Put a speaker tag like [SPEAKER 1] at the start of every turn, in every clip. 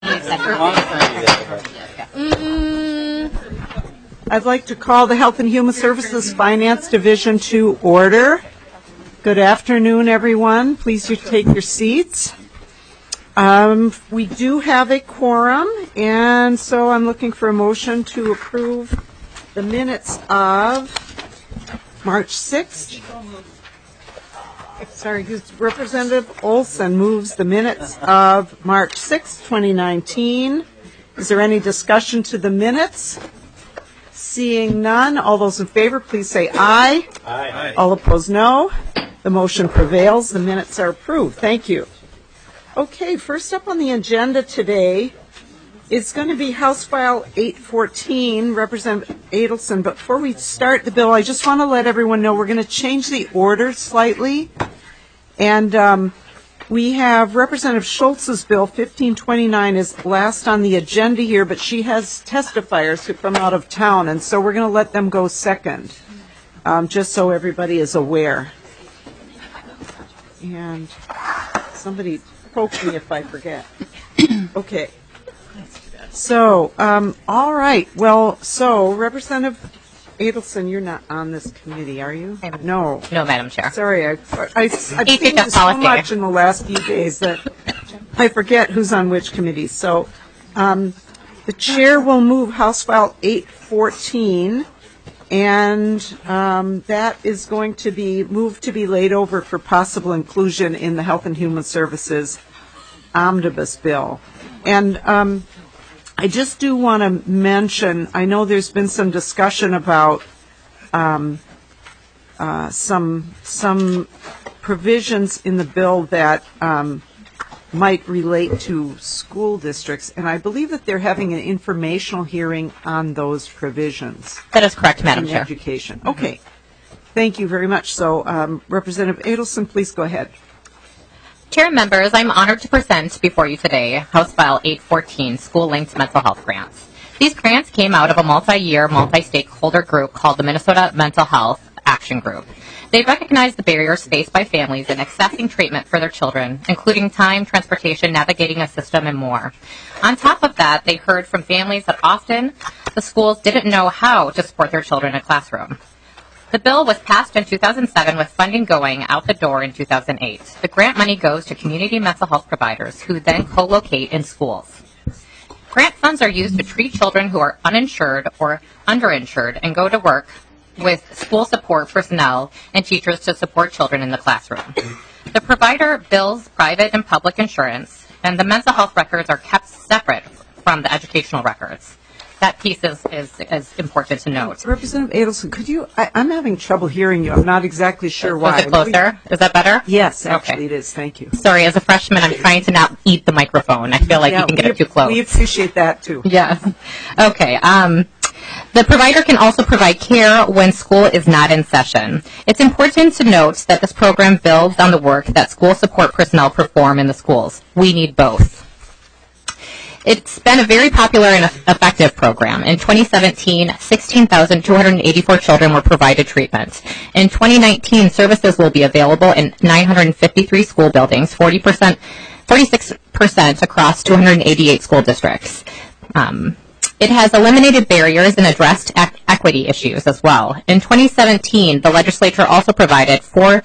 [SPEAKER 1] I'd like to call the Health and Human Services Finance Division to order. Good afternoon, everyone. Please take your seats. We do have a quorum, and so I'm looking for a motion to approve the minutes of March 6th. Representative Olson moves the minutes of March 6th, 2019. Is there any discussion to the minutes? Seeing none, all those in favor, please say aye. Aye. All opposed, no. The motion prevails. The minutes are approved. Thank you. Okay, first up on the agenda today is going to be House File 814, Representative Adelson. But before we start the bill, I just want to let everyone know we're going to change the order slightly. And we have Representative Schultz's bill, 1529, is last on the agenda here, but she has testifiers who come out of town, and so we're going to let them go second, just so everybody is aware. And somebody poke me if I forget. Okay. So, all right. Well, so Representative Adelson, you're not on this committee, are you? No.
[SPEAKER 2] No, Madam Chair.
[SPEAKER 1] Sorry, I've seen this so much in the last few days that I forget who's on which committee. So, the chair will move House File 814, and that is going to be moved to be laid over for possible inclusion in the Health and Human Services Omnibus Bill. And I just do want to mention, I know there's been some discussion about some provisions in the bill that might relate to school districts, and I believe that they're having an informational hearing on those provisions.
[SPEAKER 2] That is correct, Madam Chair.
[SPEAKER 1] Education. Okay. Thank you very much. So, Representative Adelson, please go ahead.
[SPEAKER 2] Chair and members, I'm honored to present before you today House File 814, School-Linked Mental Health Grants. These grants came out of a multi-year, multi-stakeholder group called the Minnesota Mental Health Action Group. They recognize the barriers faced by families in accessing treatment for their children, including time, transportation, navigating a system, and more. On top of that, they heard from families that often the schools didn't know how to support their children in a classroom. The bill was passed in 2007 with funding going out the door in 2008. The grant money goes to community mental health providers who then co-locate in schools. Grant funds are used to treat children who are uninsured or underinsured and go to work with school support personnel and teachers to support children in the classroom. The provider bills private and public insurance, and the mental health records are kept separate from the educational records. That piece is important to note.
[SPEAKER 1] Representative Adelson, could you, I'm having trouble hearing you. I'm not exactly sure why.
[SPEAKER 2] Is it closer? Is that better?
[SPEAKER 1] Yes, actually It is. Thank you.
[SPEAKER 2] Sorry, as a freshman, I'm trying to not eat the microphone. I feel like you can get it too close.
[SPEAKER 1] We appreciate that, too.
[SPEAKER 2] Yes. Okay. The provider can also provide care when school is not in session. It's important to note that this program builds on the work that school support personnel perform in the schools. We need both. It's been a very popular and effective program. In 2017, 16,284 children were provided treatment. In 2019, services will be available in 953 school buildings, 46% across 288 school districts. It has eliminated barriers and addressed equity issues as well. In 2017, the legislature also provided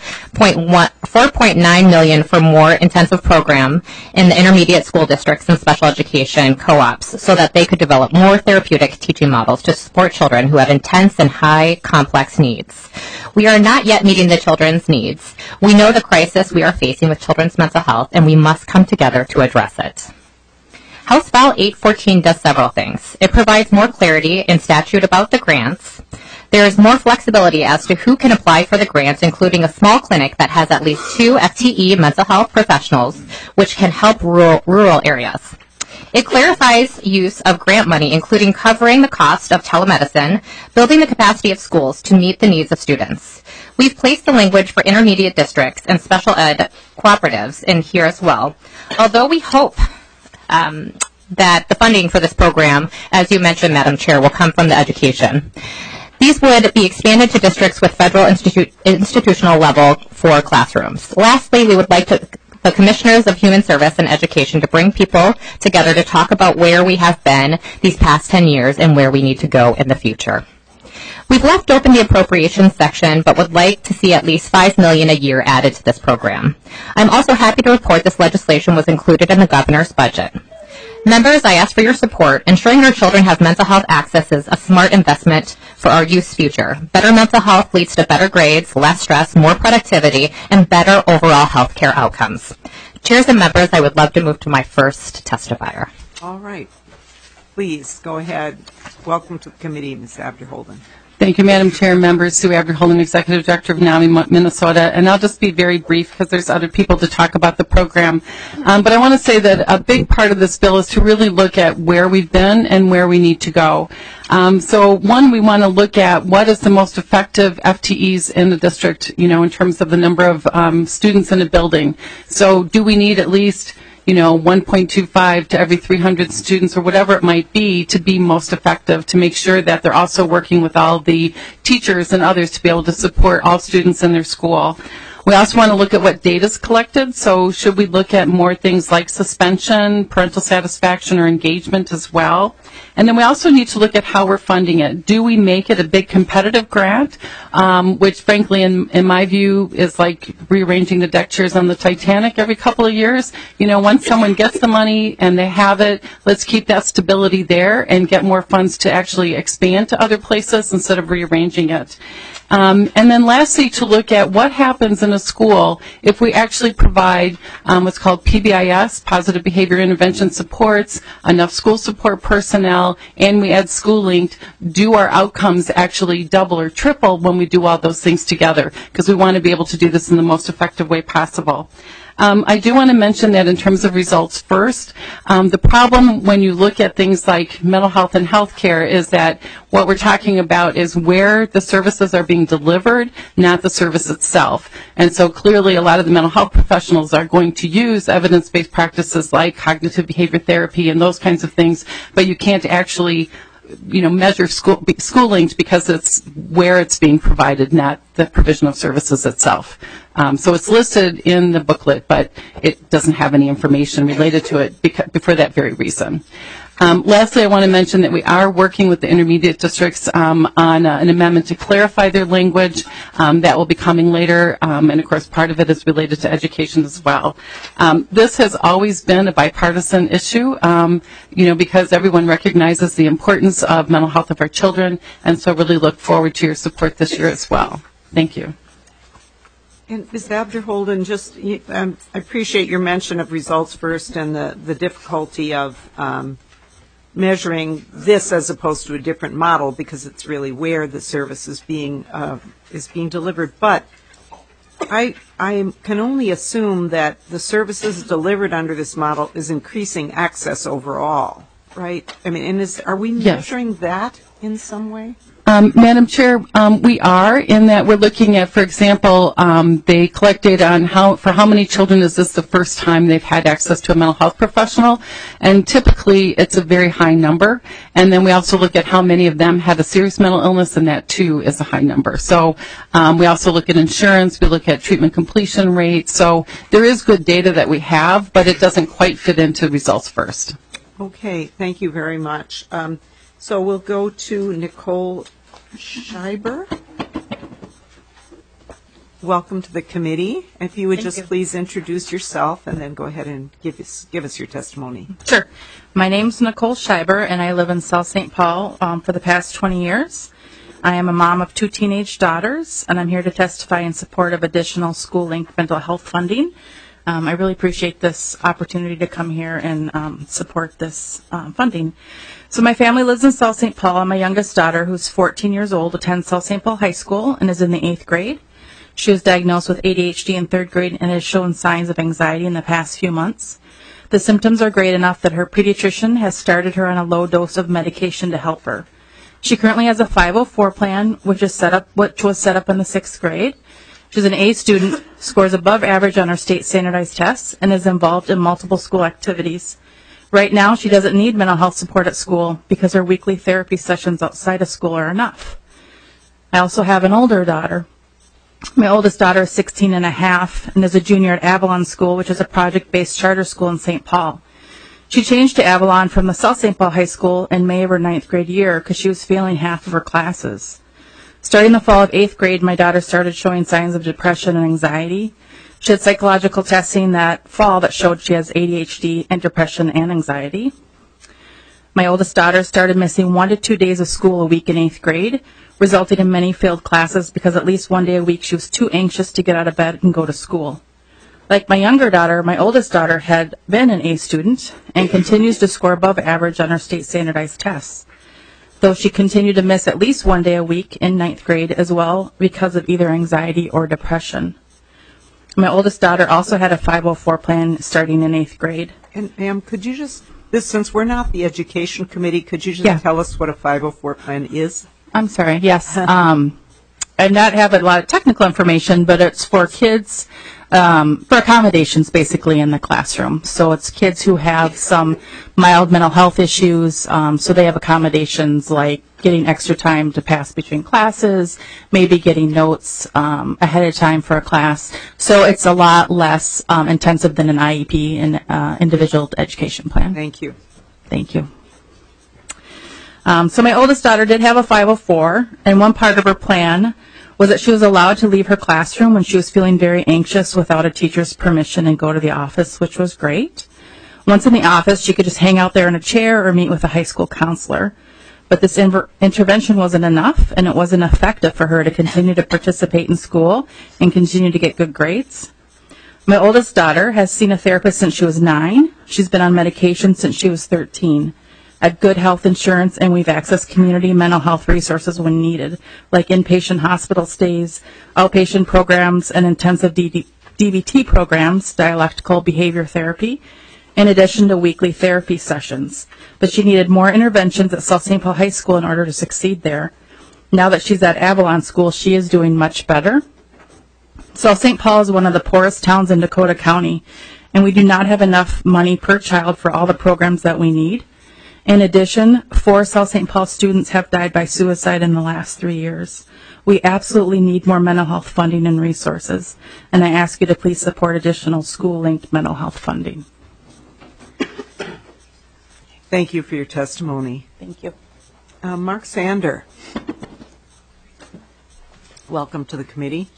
[SPEAKER 2] $4.9 million for more intensive program in the intermediate school districts and special education co-ops so that they could develop more therapeutic teaching models to support children who have intense and high complex needs. We are not yet meeting the children's needs. We know the crisis we are facing with children's mental health, and we must come together to address it. House File 814 does several things. It provides more clarity in statute about the grants. There is more flexibility as to who can apply for the grants, including a small clinic that has at least 2 FTE mental health professionals, which can help rural areas. It clarifies use of grant money, including covering the cost of telemedicine, building the capacity of schools to meet the needs of students. We've placed the language for intermediate districts and special ed cooperatives in here as well, although we hope that the funding for this program, as you mentioned, Madam Chair, will come from the education. These would be expanded to districts with federal institutional level for classrooms. Lastly, we would like the the Commissioners of Human Service and Education to bring people together to talk about where we have been these past 10 years and where we need to go in the future. We've left open the appropriations section, but would like to see at least $5 million a year added to this program. I'm also happy to report this legislation was included in the governor's budget. Members, I ask for your support. Ensuring our children have mental health access is a smart investment for our youth's future. Better mental health leads to better grades, less stress, more productivity, and better overall health care outcomes. Chairs and members, I would love to move to my first testifier.
[SPEAKER 1] All right. Please go ahead. Welcome to the committee, Ms. Abderholden.
[SPEAKER 3] Thank you, Madam Chair and members. Sue Abderholden, Executive Director of NAMI Minnesota. And I'll just be very brief because there's other people to talk about the program. But I want to say that a big part of this bill is to really look at where we've been and where we need to go. So one, we want to look at what is the most effective FTEs in the district, in terms of the number of students in a building. So do we need at least 1.25 to every 300 students or whatever it might be to be most effective, to make sure that they're also working with all the teachers and others to be able to support all students in their school. We also want to look at what data is collected. So should we look at more things like suspension, parental satisfaction, or engagement as well? And then we also need to look at how we're funding it. Do we make it a big competitive grant, which frankly, in my view, is like rearranging the deck chairs on the Titanic every couple of years? Once someone gets the money and they have it, let's keep that stability there and get more funds to actually expand to other places instead of rearranging it. And then lastly, to look at what happens in a school if we actually provide what's called PBIS, Positive Behavior Intervention Supports, enough school support personnel, and we add School Linked. Do our outcomes actually double or triple when we do all those things together? Because we want to be able to do this in the most effective way possible. I do want to mention that in terms of results first, the problem when you look at things like mental health and health care is that what we're talking about is where the services are being delivered, not the service itself. And so clearly a lot of the mental health professionals are going to use evidence-based practices like cognitive behavior therapy and those kinds of things, but you can't actually measure school linked because it's where it's being provided, not the provision of services itself. So it's listed in the booklet, but it doesn't have any information related to it for that very reason. Lastly, I want to mention that we are working with the intermediate districts on an amendment to clarify their language. That will be coming later, and of course part of it is related to education as well. This has always been a bipartisan issue, because everyone recognizes the importance of mental health of our children, and so really look forward to your support this year as well. Thank you.
[SPEAKER 1] And Ms. Abderholden, I appreciate your mention of results first and the difficulty of measuring this as opposed to a different model because it's really where the service is being delivered. But I can only assume that the services delivered under this model is increasing access overall, right? I mean, are we measuring that in some way?
[SPEAKER 3] Madam Chair, we are in that we're looking at, for example, they collect data on for how many children is this the first time they've had access to a mental health professional, and typically it's a very high number. And then we also look at how many of them had a serious mental illness, and that too is a high number. So we also look at insurance, we look at treatment completion rates. So there is good data that we have, but it doesn't quite fit into results first.
[SPEAKER 1] Okay, thank you very much. So we'll go to Nicole Scheiber. Welcome to the committee. If you would please introduce yourself and then go ahead and give us your testimony.
[SPEAKER 4] Sure. My name's Nicole Scheiber, and I live in South St. Paul for the past 20 years. I am a mom of 2 teenage daughters, and I'm here to testify in support of additional school-linked mental health funding. I really appreciate this opportunity to come here and support this funding. So my family lives in South St. Paul, and my youngest daughter, who's 14 years old, attends South St. Paul High School and is in the 8th grade. She was diagnosed with ADHD in 3rd grade and has shown signs of anxiety in the past few months. The symptoms are great enough that her pediatrician has started her on a low dose of medication to help her. She currently has a 504 plan, which was set up in the 6th grade. She's an A student, scores above average on her state standardized tests, and is involved in multiple school activities. Right now, she doesn't need mental health support at school because her weekly therapy sessions outside of school are enough. I also have an older daughter My oldest daughter is 16 and a half and is a junior at Avalon School, which is a project-based charter school in St. Paul. She changed to Avalon from the South St. Paul High School in May of her 9th grade year because she was failing half of her classes. Starting the fall of 8th grade, my daughter started showing signs of depression and anxiety. She had psychological testing that fall that showed she has ADHD and depression and anxiety. My oldest daughter started missing 1 to 2 days of school a week in 8th grade, resulting in many failed classes because at least 1 day a week she was too anxious to get out of bed and go to school. Like my younger daughter, my oldest daughter had been an A student and continues to score above average on her state standardized tests, though she continued to miss at least 1 day a week in 9th grade as well because of either anxiety or depression. My oldest daughter also had a 504 plan starting in 8th grade.
[SPEAKER 1] And ma'am, could you just, since we're not the education committee, could you just tell us what a 504 plan is?
[SPEAKER 4] I'm sorry, yes. I not have a lot of technical information, but it's for kids, for accommodations basically in the classroom. So it's kids who have some mild mental health issues, so they have accommodations like getting extra time to pass between classes, maybe getting notes ahead of time for a class. So it's a lot less intensive than an IEP, an individual education plan.
[SPEAKER 1] Thank you.
[SPEAKER 4] Thank you. So my oldest daughter did have a 504, and one part of her plan was that she was allowed to leave her classroom when she was feeling very anxious without a teacher's permission and go to the office, which was great. Once in the office, she could just hang out there in a chair or meet with a high school counselor. But this intervention wasn't enough, and it wasn't effective for her to continue to participate in school and continue to get good grades. My oldest daughter has seen a therapist since she was 9. She's been on medication since she was 13. Had good health insurance, and we've accessed community mental health resources when needed, like inpatient hospital stays, outpatient programs, and intensive DBT programs, dialectical behavior therapy, in addition to weekly therapy sessions. But she needed more interventions at South St. Paul High School in order to succeed there. Now that she's at Avalon School, she is doing much better. South St. Paul is one of the poorest towns in Dakota County, and we do not have enough money per child for all the programs that we need. In addition, 4 South St. Paul students have died by suicide in the last 3 years. We absolutely need more mental health funding and resources, and I ask you to please support additional school-linked mental health funding.
[SPEAKER 1] Thank you for your testimony.
[SPEAKER 4] Thank you.
[SPEAKER 1] Mark Sander. Welcome to the committee.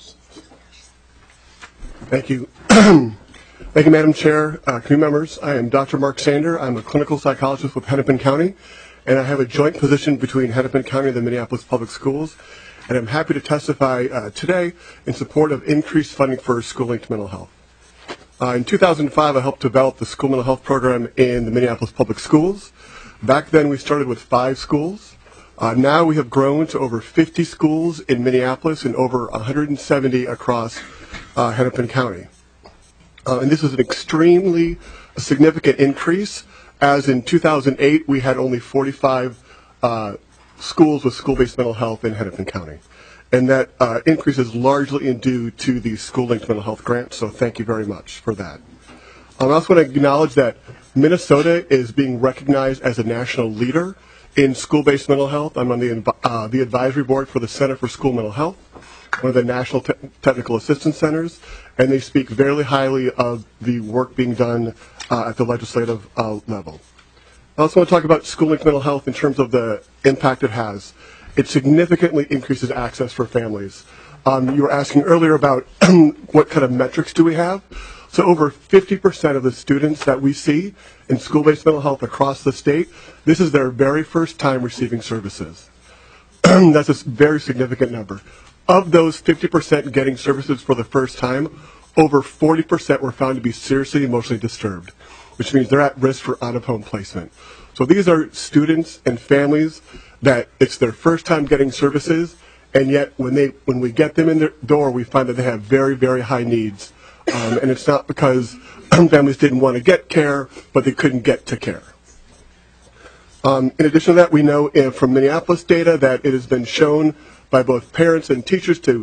[SPEAKER 5] Thank you. Thank you, Madam Chair, committee members. I am Dr. Mark Sander. I'm a clinical psychologist with Hennepin County, and I have a joint position between Hennepin County and the Minneapolis Public Schools. And I'm happy to testify today in support of increased funding for school-linked mental health. In 2005, I helped develop the school mental health program in the Minneapolis Public Schools. Back then, we started with 5 schools. Now we have grown to over 50 schools in Minneapolis and over 170 across Hennepin County. And this is an extremely significant increase, as in 2008 we had only 45 schools with school-based mental health in Hennepin County. And that increase is largely due to the school-linked mental health grant, so thank you very much for that. I also want to acknowledge that Minnesota is being recognized as a national leader in school-based mental health. I'm on the advisory board for the Center for School Mental Health, one of the National Technical Assistance Centers, and they speak very highly of the work being done at the legislative level. I also want to talk about school-linked mental health in terms of the impact it has. It significantly increases access for families. You were asking earlier about what kind of metrics do we have. So over 50% of the students that we see in school-based mental health across the state, this is their very first time receiving services. That's a very significant number. Of those 50% getting services for the first time, over 40% were found to be seriously emotionally disturbed, which means they're at risk for out-of-home placement. So these are students and families that it's their first time getting services, and yet when we get them in their door, we find that they have very, very high needs. And it's not because families didn't want to get care, but they couldn't get to care. In addition to that, we know from Minneapolis data that it has been shown by both parents and teachers to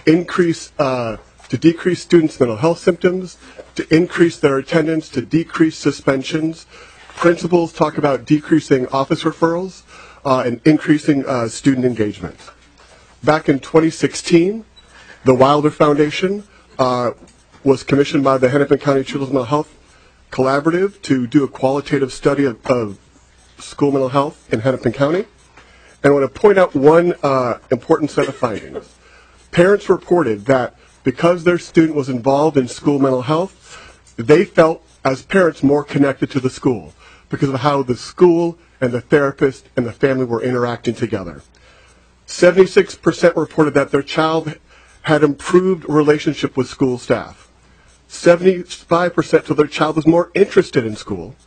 [SPEAKER 5] decrease students' mental health symptoms, to increase their attendance, to decrease suspensions. Principals talk about decreasing office referrals and increasing student engagement. Back in 2016, The Wilder Foundation was commissioned by the Hennepin County Children's Mental Health Collaborative to do a qualitative study of school mental health in Hennepin County. And I want to point out one important set of findings. Parents reported that because their student was involved in school mental health, they felt as parents more connected to the school because of how the school and the therapist and the family were interacting together. 76% reported that their child had improved relationship with school staff. 75% said their child was more interested in school.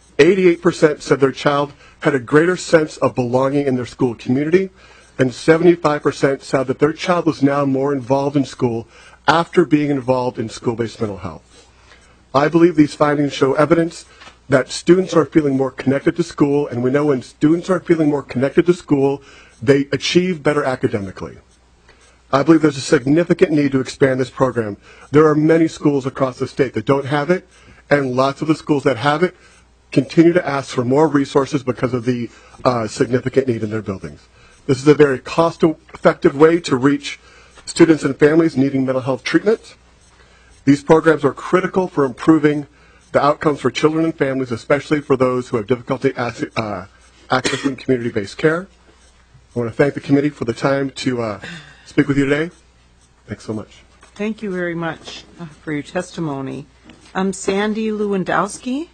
[SPEAKER 5] 88% said their child had a greater sense of belonging in their school community. And 75% said that their child was now more involved in school after being involved in school-based mental health. I believe these findings show evidence that students are feeling more connected to school, and we know when students are feeling more connected to school, they achieve better academically. I believe there's a significant need to expand this program. There are many schools across the state that don't have it, and lots of the schools that have it continue to ask for more resources because of the significant need in their buildings. This is a very cost-effective way to reach students and families needing mental health treatment. These programs are critical for improving the outcomes for children and families, especially for those who have difficulty accessing community-based care. I want to thank the committee for the time to speak with you today. Thanks so much.
[SPEAKER 1] Thank you very much for your testimony. Sandy Lewandowski,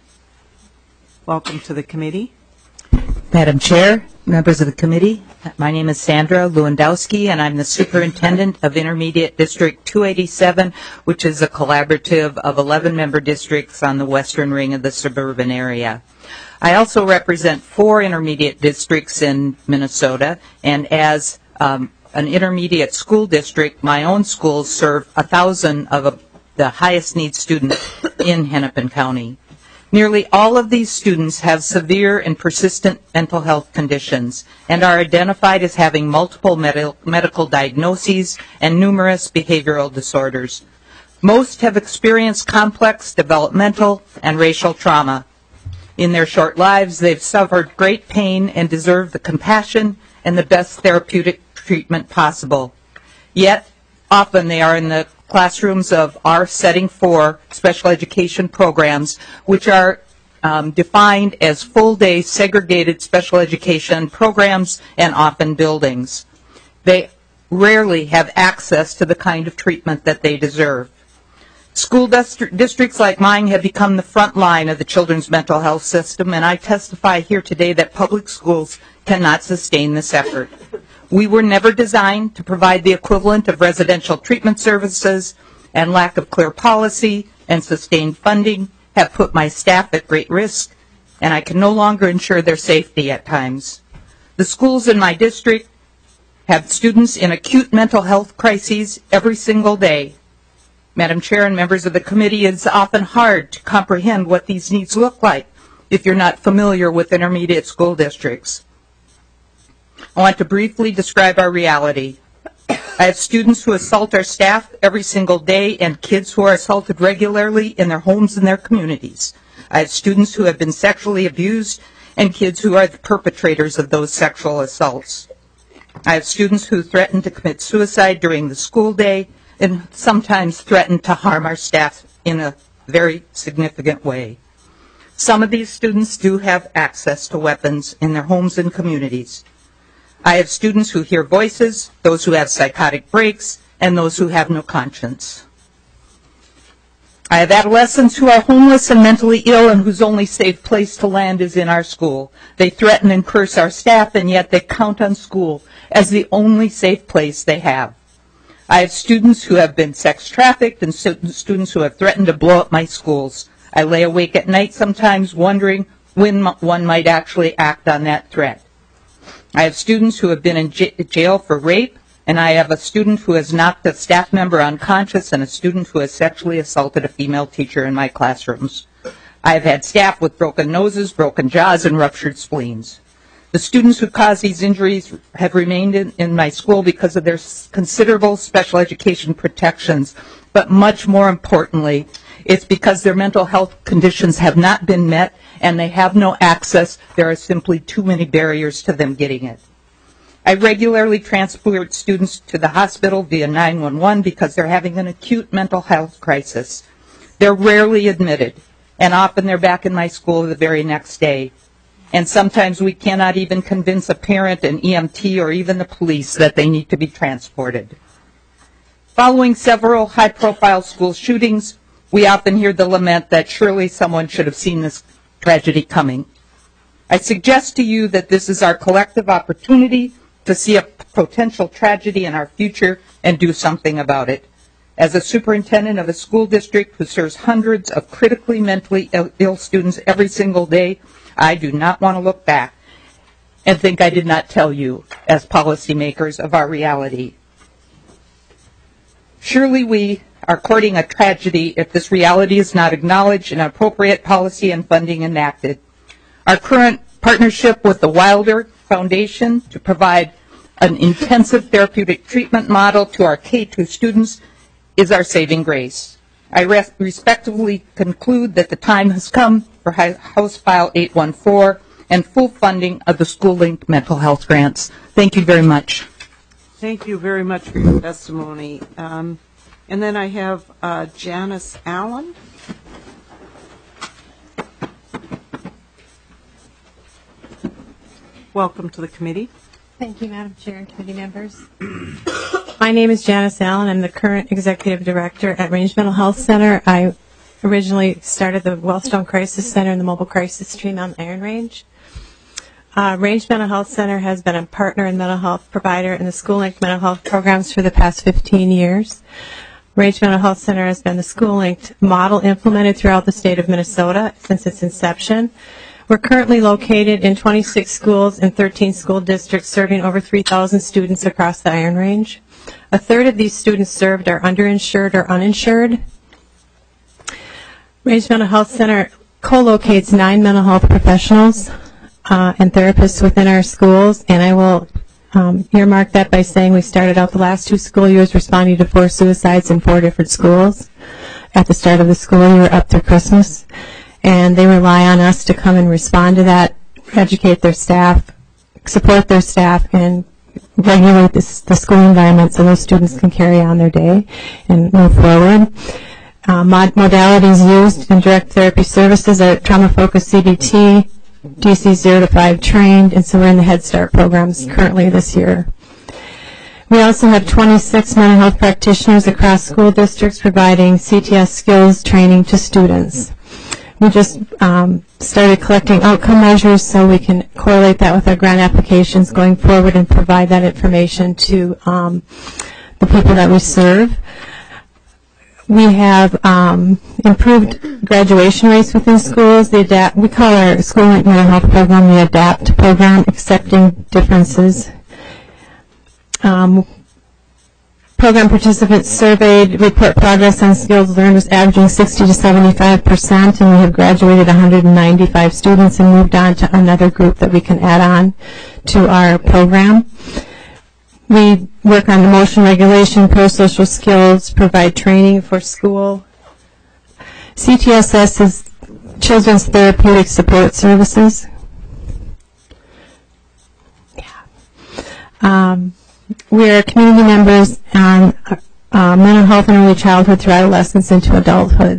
[SPEAKER 1] welcome to the committee.
[SPEAKER 6] Madam Chair, members of the committee, my name is Sandra Lewandowski, and I'm the Superintendent of Intermediate District 287, which is a collaborative of 11 member districts on the western ring of the suburban area. I also represent 4 intermediate districts in Minnesota, and as an intermediate school district, my own schools serve 1,000 of the highest need students in Hennepin County. Nearly all of these students have severe and persistent mental health conditions and are identified as having multiple medical diagnoses and numerous behavioral disorders. Most have experienced complex developmental and racial trauma. In their short lives, they've suffered great pain and deserve the compassion and the best therapeutic treatment possible. Yet, often they are in the classrooms of our Setting 4 special education programs, which are defined as full-day segregated special education programs and often buildings. They rarely have access to the kind of treatment that they deserve. School districts like mine have become the front line of the children's mental health system, and I testify here today that public schools cannot sustain this effort. We were never designed to provide the equivalent of residential treatment services, and lack of clear policy and sustained funding have put my staff at great risk, and I can no longer ensure their safety at times. The schools in my district have students in acute mental health crises every single day. Madam Chair and members of the committee, it's often hard to comprehend what these needs look like if you're not familiar with intermediate school districts. I want to briefly describe our reality. I have students who assault our staff every single day and kids who are assaulted regularly in their homes and their communities. I have students who have been sexually abused and kids who are the perpetrators of those sexual assaults. I have students who threaten to commit suicide during the school day and sometimes threaten to harm our staff in a very significant way. Some of these students do have access to weapons in their homes and communities. I have students who hear voices, those who have psychotic breaks, and those who have no conscience. I have adolescents who are homeless and mentally ill and whose only safe place to land is in our school. They threaten and curse our staff, and yet they count on school as the only safe place they have. I have students who have been sex trafficked and students who have threatened to blow up my schools. I lay awake at night sometimes wondering when one might actually act on that threat. I have students who have been in jail for rape, and I have a student who has knocked a staff member unconscious and a student who has sexually assaulted a female teacher in my classrooms. I have had staff with broken noses, broken jaws, and ruptured spleens. The students who cause these injuries have remained in my school because of their considerable special education protections, but much more importantly, it's because their mental health conditions have not been met and they have no access. There are simply too many barriers to them getting it. I regularly transport students to the hospital via 911 because they're having an acute mental health crisis. They're rarely admitted, and often they're back in my school the very next day. And sometimes we cannot even convince a parent, an EMT, or even the police that they need to be transported. Following several high-profile school shootings, we often hear the lament that surely someone should have seen this tragedy coming. I suggest to you that this is our collective opportunity to see a potential tragedy in our future and do something about it. As a superintendent of a school district who serves hundreds of critically mentally ill students every single day, I do not want to look back and think I did not tell you, as policymakers, of our reality. Surely we are courting a tragedy if this reality is not acknowledged and appropriate policy and funding enacted. Our current partnership with the Wilder Foundation to provide an intensive therapeutic treatment model to our K-2 students is our saving grace. I respectfully conclude that the time has come for House File 814 and full funding of the school-linked mental health grants. Thank you very much.
[SPEAKER 1] Thank you very much for your testimony. And then I have Janice Allen. Welcome to the committee.
[SPEAKER 7] Thank you, Madam Chair and committee members. My name is Janice Allen. I'm the current Executive Director at Range Mental Health Center. I originally started the Wellstone Crisis Center and the Mobile Crisis Team on Iron Range. Range Mental Health Center has been a partner and mental health provider in the school-linked mental health programs for the past 15 years. Range Mental Health Center has been the school-linked model implemented throughout the state of Minnesota since its inception. We're currently located in 26 schools in 13 school districts, serving over 3,000 students across the Iron Range. A third of these students served are underinsured or uninsured. Range Mental Health Center co-locates 9 mental health professionals and therapists within our schools, and I will earmark that by saying we started out the last 2 school years responding to 4 suicides in 4 different schools at the start of the school year up through Christmas. And they rely on us to come and respond to that, educate their staff, support their staff, and regulate the school environment so those students can carry on their day and move forward. Modalities used in direct therapy services are trauma-focused CBT, DC 0 to 5 trained, and so we're in the Head Start programs currently this year. We also have 26 mental health practitioners across school districts providing CTS skills training to students. We just started collecting outcome measures so we can correlate that with our grant applications going forward and provide that information to the people that we serve. We have improved graduation rates within schools. We call our school-linked mental health program the ADAPT program, accepting differences. Program participants surveyed report progress on skills learned was averaging 60 to 75%, and we have graduated 195 students and moved on to another group that we can add on to our program. We work on emotion regulation, pro-social skills, provide training for school. CTSS is Children's Therapeutic Support Services. We are community members on mental health and early childhood through adolescence into adulthood.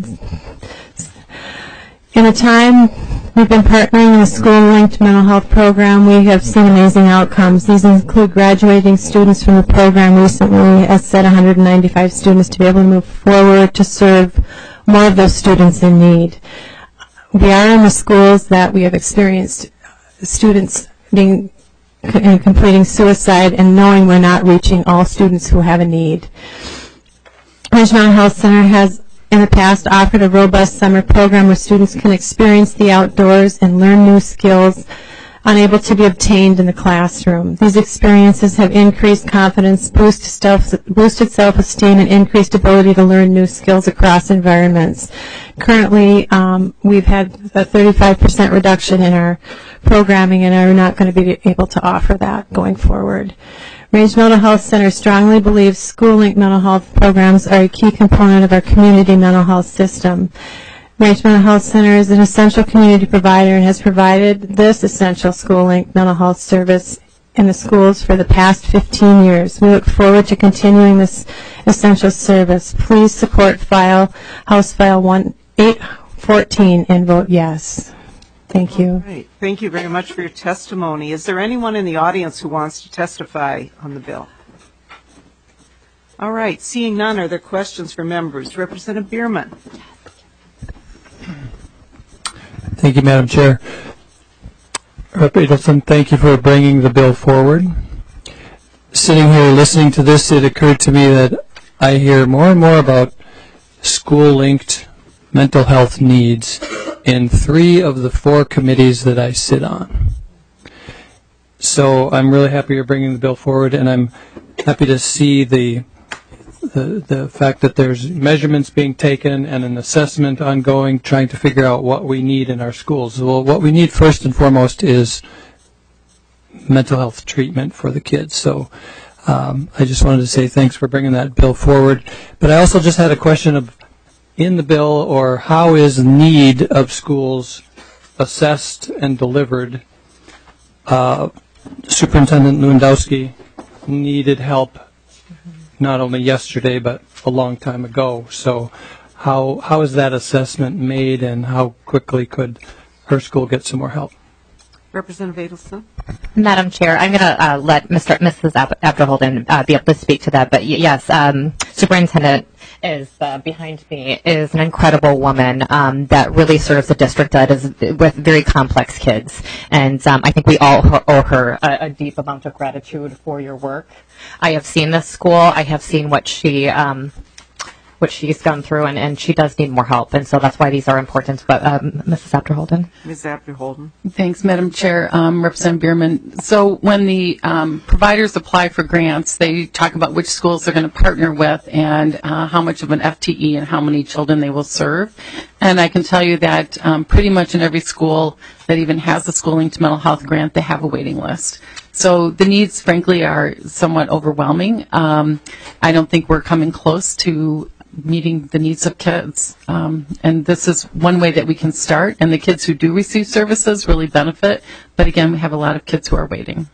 [SPEAKER 7] In the time we've been partnering in the school-linked mental health program, we have seen amazing outcomes. These include graduating students from the program recently, as said, 195 students, to be able to move forward to serve more of those students in need. We are in the schools that we have experienced students being and completing suicide and knowing we're not reaching all students who have a need. Range Mental Health Center has in the past offered a robust summer program where students can experience the outdoors and learn new skills unable to be obtained in the classroom. These experiences have increased confidence, boosted self-esteem, and increased ability to learn new skills across environments. Currently, we've had a 35% reduction in our programming and are not going to be able to offer that going forward. Range Mental Health Center strongly believes school-linked mental health programs are a key component of our community mental health system. Range Mental Health Center is an essential community provider and has provided this essential school-linked mental health service in the schools for the past 15 years. We look forward to continuing this essential service. Please support House File 1814 and vote yes. Thank you.
[SPEAKER 1] Right. Thank you very much for your testimony. Is there anyone in the audience who wants to testify on the bill? All right. Seeing none, are there questions for members? Representative Bierman.
[SPEAKER 8] Thank you, Madam Chair. Rep. Adelson, thank you for bringing the bill forward. Sitting here listening to this, it occurred to me that I hear more and more about school-linked mental health needs in 3 of the 4 committees that I sit on. So I'm really happy you're bringing the bill forward, and I'm happy to see the fact that there's measurements being taken and an assessment ongoing, trying to figure out what we need in our schools. Well, what we need first and foremost is mental health treatment for the kids. So I just wanted to say thanks for bringing that bill forward. But I also just had a question of, in the bill, or how is need of schools assessed and delivered? Superintendent Lewandowski needed help not only yesterday but a long time ago. So how is that assessment made, and how quickly could her school get some more help?
[SPEAKER 1] Representative Adelson.
[SPEAKER 2] Madam Chair, I'm going to let Mrs. Abderholden be able to speak to that. But yes, Superintendent is behind me is an incredible woman that really serves the district with very complex kids. And I think we all owe her a deep amount of gratitude for your work. I have seen this school. I have seen what she's gone through, and she does need more help, and so that's why these are important. But Mrs. Abderholden.
[SPEAKER 1] Ms. Abderholden.
[SPEAKER 3] Thanks, Madam Chair. Representative Bierman. So when the providers apply for grants, they talk about which schools they're going to partner with and how much of an FTE and how many children they will serve. And I can tell you that pretty much in every school that even has a school-linked mental health grant, they have a waiting list. So the needs, frankly, are somewhat overwhelming. I don't think we're coming close to meeting the needs of kids. And this is one way that we can start. And the kids who do receive services really benefit. But again, we have a lot of kids who are waiting.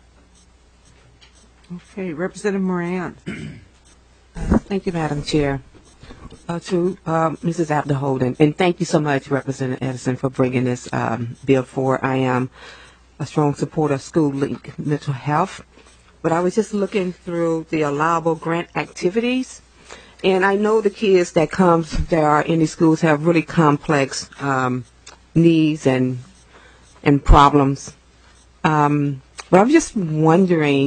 [SPEAKER 1] Okay. Representative Moran.
[SPEAKER 9] Thank you, Madam Chair. To Mrs. Abderholden, and thank you so much, Representative Edison, for bringing this bill forward. I am a strong supporter of school-linked mental health, but I was just looking through the allowable grant activities, and I know the kids that are in these schools have really complex needs and problems. But I'm just wondering,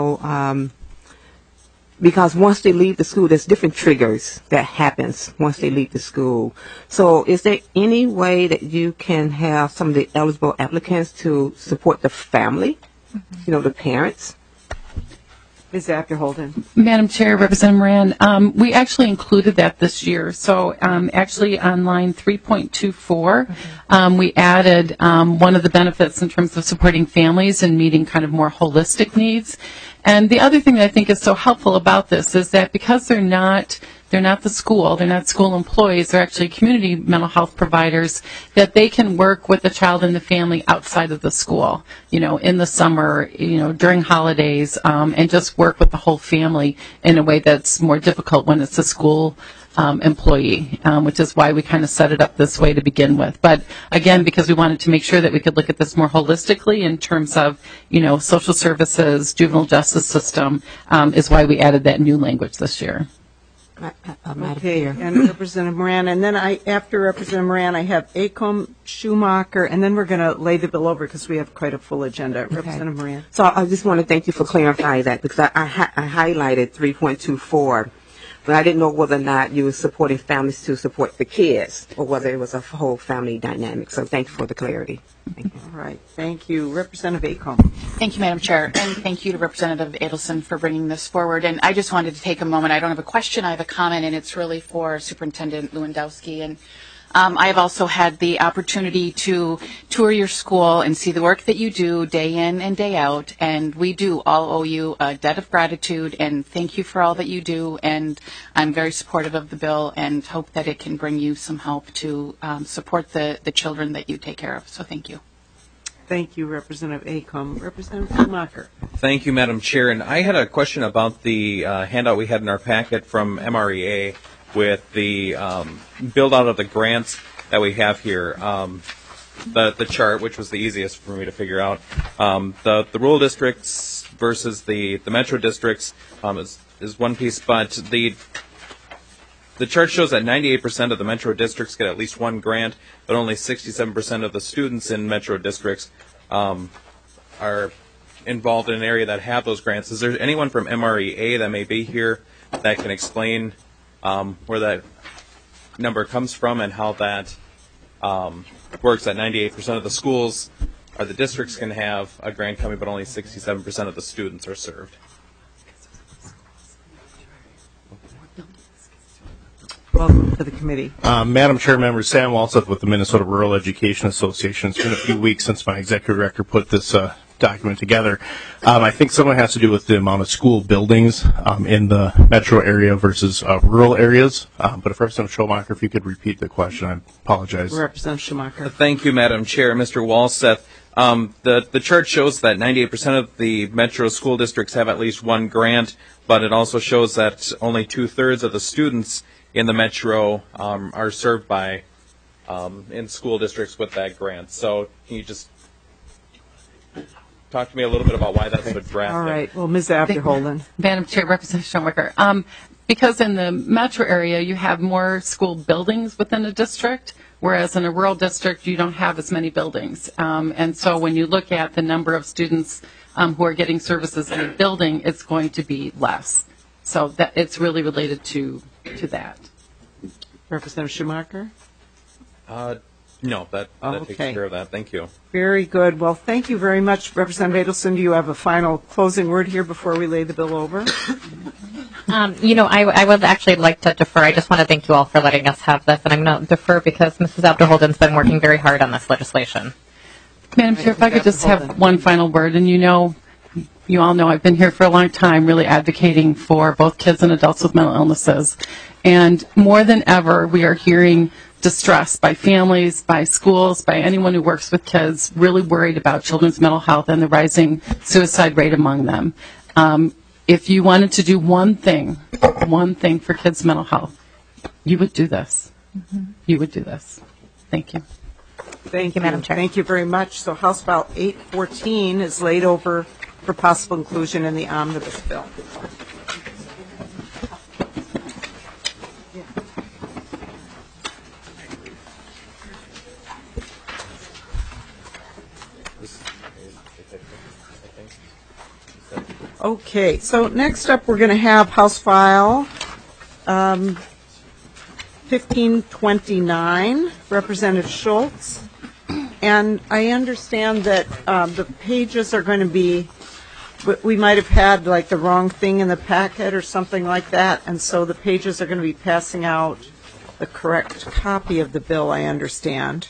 [SPEAKER 9] because once they leave the school, there's different triggers that happens once they leave the school. So is there any way that you can have some of the eligible applicants to support the family, the parents?
[SPEAKER 1] Ms. Abderholden.
[SPEAKER 3] Madam Chair, Representative Moran, we actually included that this year. So actually on line 3.24, we added one of the benefits in terms of supporting families and meeting kind of more holistic needs. And the other thing that I think is so helpful about this is that because they're not the school, they're not school employees, they're actually community mental health providers, that they can work with the child and the family outside of the school, in the summer, during holidays, and just work with the whole family in a way that's more difficult when it's a school employee, which is why we kind of set it up this way to begin with. But again, because we wanted to make sure that we could look at this more holistically in terms of, social services, juvenile justice system, is why we added that new language this year.
[SPEAKER 1] Okay, and Representative Moran, and then after Representative Moran, I have Acomb, Schumacher, and then we're going to lay the bill over because we have quite a full agenda. Okay. Representative Moran.
[SPEAKER 9] So I just want to thank you for clarifying that, because I highlighted 3.24, but I didn't know whether or not you were supporting families to support the kids, or whether it was a whole family dynamic. So thank you for the clarity. Thank you.
[SPEAKER 1] All right, thank you. Representative Acomb.
[SPEAKER 10] Thank you, Madam Chair, and thank you to Representative Adelson for bringing this forward. And I just wanted to take a moment. I don't have a question, I have a comment, and it's really for Superintendent Lewandowski. And I have also had the opportunity to tour your school and see the work that you do day in and day out, and we do all owe you a debt of gratitude, and thank you for all that you do. And I'm very supportive of the bill and hope that it can bring you some help to support the children that you take care of. So thank you.
[SPEAKER 1] Thank you, Representative Acomb. Representative Schumacher.
[SPEAKER 11] Thank you, Madam Chair. And I had a question about the handout we had in our packet from MREA with the build-out of the grants that we have here. The chart, which was the easiest for me to figure out. The rural districts versus the metro districts is one piece, but the chart shows that 98% of the metro districts get at least one grant, but only 67% of the students in metro districts are involved in an area that have those grants. Is there anyone from MREA that may be here that can explain where that number comes from and how that works? That 98% of the schools or the districts can have a grant coming, but only 67% of the students are served.
[SPEAKER 1] Welcome to the committee.
[SPEAKER 12] Madam Chair, members, Sam Walseth with the Minnesota Rural Education Association. It's been a few weeks since my executive director put this document together. I think some of it has to do with the amount of school buildings in the metro area versus rural areas. But if Representative Schumacher, if you could repeat the question, I apologize.
[SPEAKER 1] Representative Schumacher.
[SPEAKER 11] Thank you, Madam Chair. Mr. Walseth, the chart shows that 98% of the metro school districts have at least one grant, but it also shows that only 2/3 of the students in the metro are served by in school districts with that grant. So can you just talk to me a little bit about why that's so drastic?
[SPEAKER 1] All right. Well, Ms. Abderholden.
[SPEAKER 3] Madam Chair, Representative Schumacher. Because in the metro area, you have more school buildings within a district, whereas in a rural district, you don't have as many buildings. And so when you look at the number of students who are getting services in a building, it's going to be less. So that it's really related to that.
[SPEAKER 1] Representative Schumacher?
[SPEAKER 11] No, that takes care of that. Thank you.
[SPEAKER 1] Very good. Well, thank you very much. Representative Adelson, do you have a final closing word here before we lay the bill over?
[SPEAKER 2] I would actually like to defer. I just want to thank you all for letting us have this, and I'm going to defer because Mrs. Abderholden's been working very hard on this legislation.
[SPEAKER 3] Madam Chair, if I could just have one final word, and you all know I've been here for a long time really advocating for both kids and adults with mental illnesses. And more than ever, we are hearing distress by families, by schools, by anyone who works with kids, really worried about children's mental health and the rising suicide rate among them. If you wanted to do one thing for kids' mental health, you would do this. You would do this. Thank you.
[SPEAKER 1] Thank you, Madam Chair. Thank you very much. So House File 814 is laid over for possible inclusion in the omnibus bill. Okay, so next up we're going to have House File 1529, Representative Schultz. And I understand that the pages are going to be, we might have had like the wrong thing in the packet or something like that, and so the pages are going to be passing out the correct copy of the bill, I understand.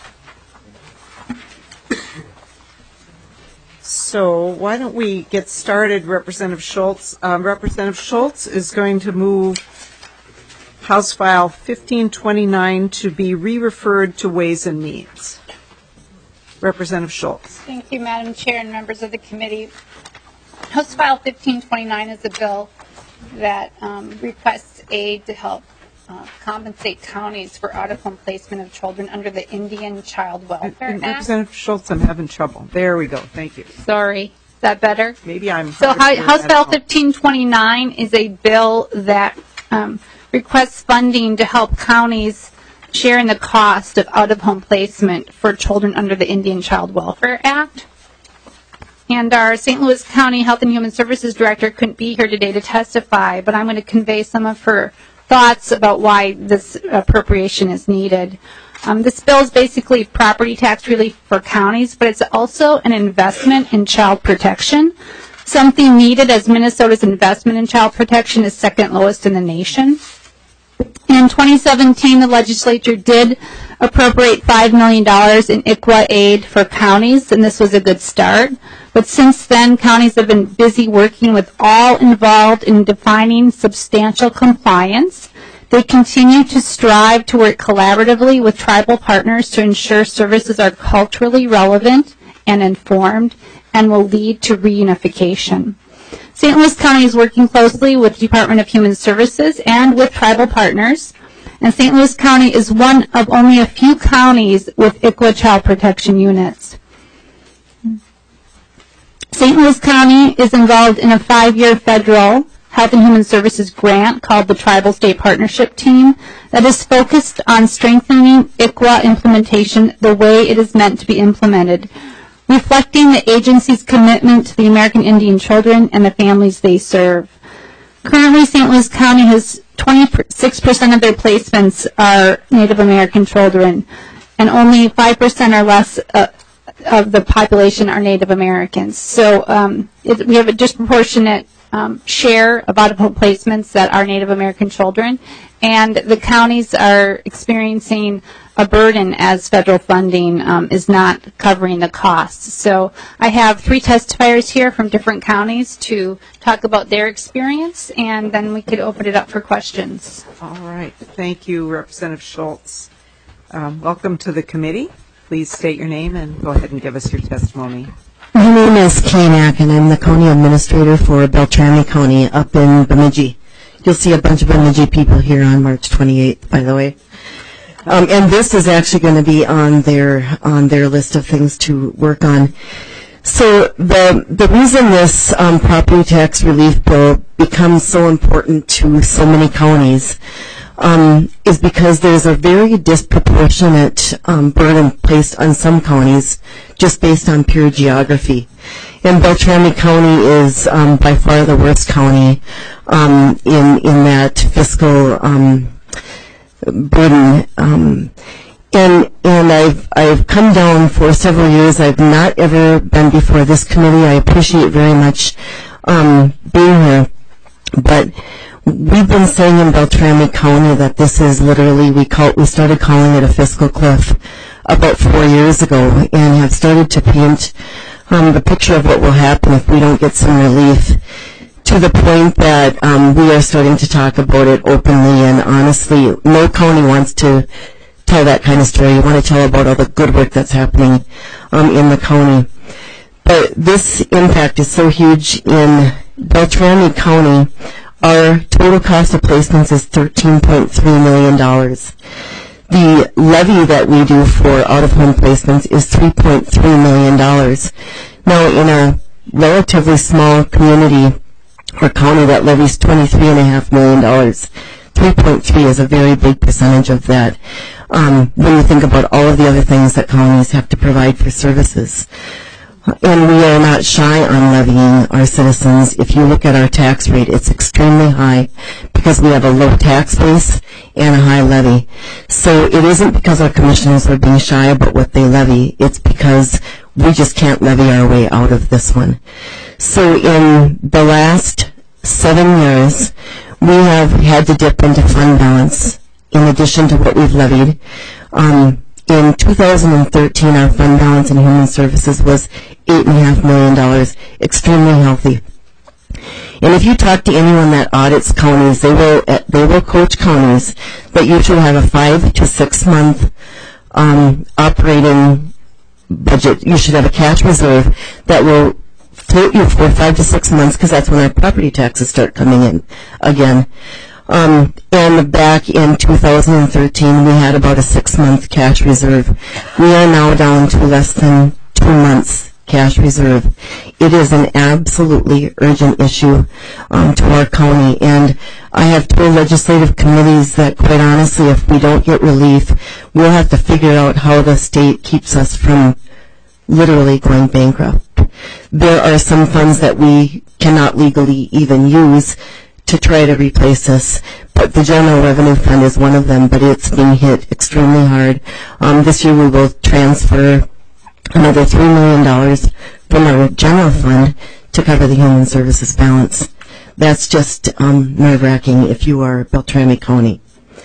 [SPEAKER 1] So why don't we get started, Representative Schultz. Representative Schultz is going to move House File 1529 to be re-referred to Ways and Means. Representative Schultz.
[SPEAKER 13] Thank you, Madam Chair and members of the committee. House File 1529 is a bill that requests aid to help compensate counties for out-of-home placement of children under the Indian Child Welfare Act.
[SPEAKER 1] Representative Schultz, I'm having trouble. There we go. Thank you.
[SPEAKER 13] Sorry. Is that better?
[SPEAKER 1] Maybe I'm...
[SPEAKER 13] So House File 1529 is a bill that requests funding to help counties share in the cost of out-of-home placement for children under the Indian Child Welfare Act. And our St. Louis County Health and Human Services Director couldn't be here today to testify, but I'm going to convey some of her thoughts about why this appropriation is needed. This bill is basically property tax relief for counties, but it's also an investment in child protection, something needed as Minnesota's investment in child protection is second lowest in the nation. In 2017, the legislature did appropriate $5 million in ICWA aid for counties, and this was a good start. But since then, counties have been busy working with all involved in defining substantial compliance. They continue to strive to work collaboratively with tribal partners to ensure services are culturally relevant and informed and will lead to reunification. St. Louis County is working closely with the Department of Human Services and with tribal partners, and St. Louis County is one of only a few counties with ICWA child protection units. St. Louis County is involved in a 5-year federal Health and Human Services grant called the Tribal State Partnership Team that is focused on strengthening ICWA implementation the way it is meant to be implemented, reflecting the agency's commitment to the American Indian children and the families they serve. Currently, St. Louis County has 26% of their placements are Native American children, and only 5% or less of the population are Native Americans. So we have a disproportionate share of out-of-home placements that are Native American children, and the counties are experiencing a burden as federal funding is not covering the costs. So I have 3 testifiers here from different counties to talk about their experience, and then we could open it up for questions.
[SPEAKER 1] All right. Thank you, Representative Schultz. Welcome to the committee. Please state your name and go ahead and give us your testimony.
[SPEAKER 14] My name is Kay Mack, and I'm the County Administrator for Beltrami County up in Bemidji. You'll see a bunch of Bemidji people here on March 28th, by the way. And this is actually going to be on their list of things to work on. So the reason this property tax relief bill becomes so important to so many counties is because there's a very disproportionate burden placed on some counties just based on pure geography. And Beltrami County is by far the worst county in that fiscal burden. And I've come down for several years. I've not ever been before this committee. I appreciate very much being here. But we've been saying in Beltrami County that this is literally, we started calling it a fiscal cliff about 4 years ago, and have started to paint the picture of what will happen if we don't get some relief, to the point that we are starting to talk about it openly. And honestly, no county wants to tell that kind of story. You want to tell about all the good work that's happening in the county. But this impact is so huge in Beltrami County. Our total cost of placements is $13.3 million. The levy that we do for out-of-home placements is $3.3 million. Now, in a relatively small community or county that levies $23.5 million, 3.3 is a very big percentage of that when you think about all of the other things that counties have to provide for services. And we are not shy on levying our citizens. If you look at our tax rate, it's extremely high because we have a low tax base and a high levy. So it isn't because our commissioners are being shy about what they levy. It's because we just can't levy our way out of this one. So in the last 7 years, we have had to dip into fund balance in addition to what we've levied. In 2013, our fund balance in human services was $8.5 million, extremely healthy. And if you talk to anyone that audits counties, they will coach counties that usually have a 5 to 6 month operating budget. You should have a cash reserve that will float you for 5 to 6 months, because that's when our property taxes start coming in again. And back in 2013, we had about a 6-month cash reserve. We are now down to less than 2 months cash reserve. It is an absolutely urgent issue to our county, and I have told legislative committees that, quite honestly, if we don't get relief, we'll have to figure out how the state keeps us from literally going bankrupt. There are some funds that we cannot legally even use to try to replace this, but the General Revenue Fund is one of them, but it's being hit extremely hard. This year we will transfer another $3 million from our general fund to cover the human services balance. That's just nerve-wracking if you are Beltrami County.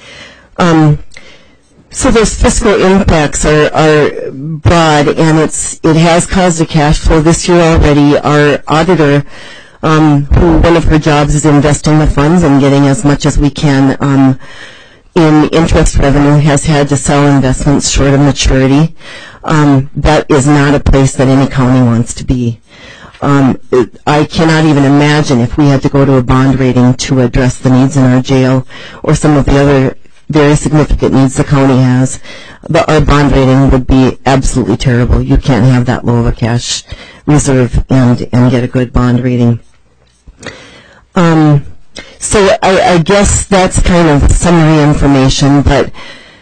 [SPEAKER 14] So those fiscal impacts are broad, and it has caused a cash flow this year already. Our auditor, who one of her jobs is investing the funds and getting as much as we can in interest revenue has had to sell investments short of maturity. That is not a place that any county wants to be. I cannot even imagine if we had to go to a bond rating to address the needs in our jail or some of the other very significant needs the county has. But our bond rating would be absolutely terrible. You can't have that low of a cash reserve and get a good bond rating. So I guess that's kind of summary information, but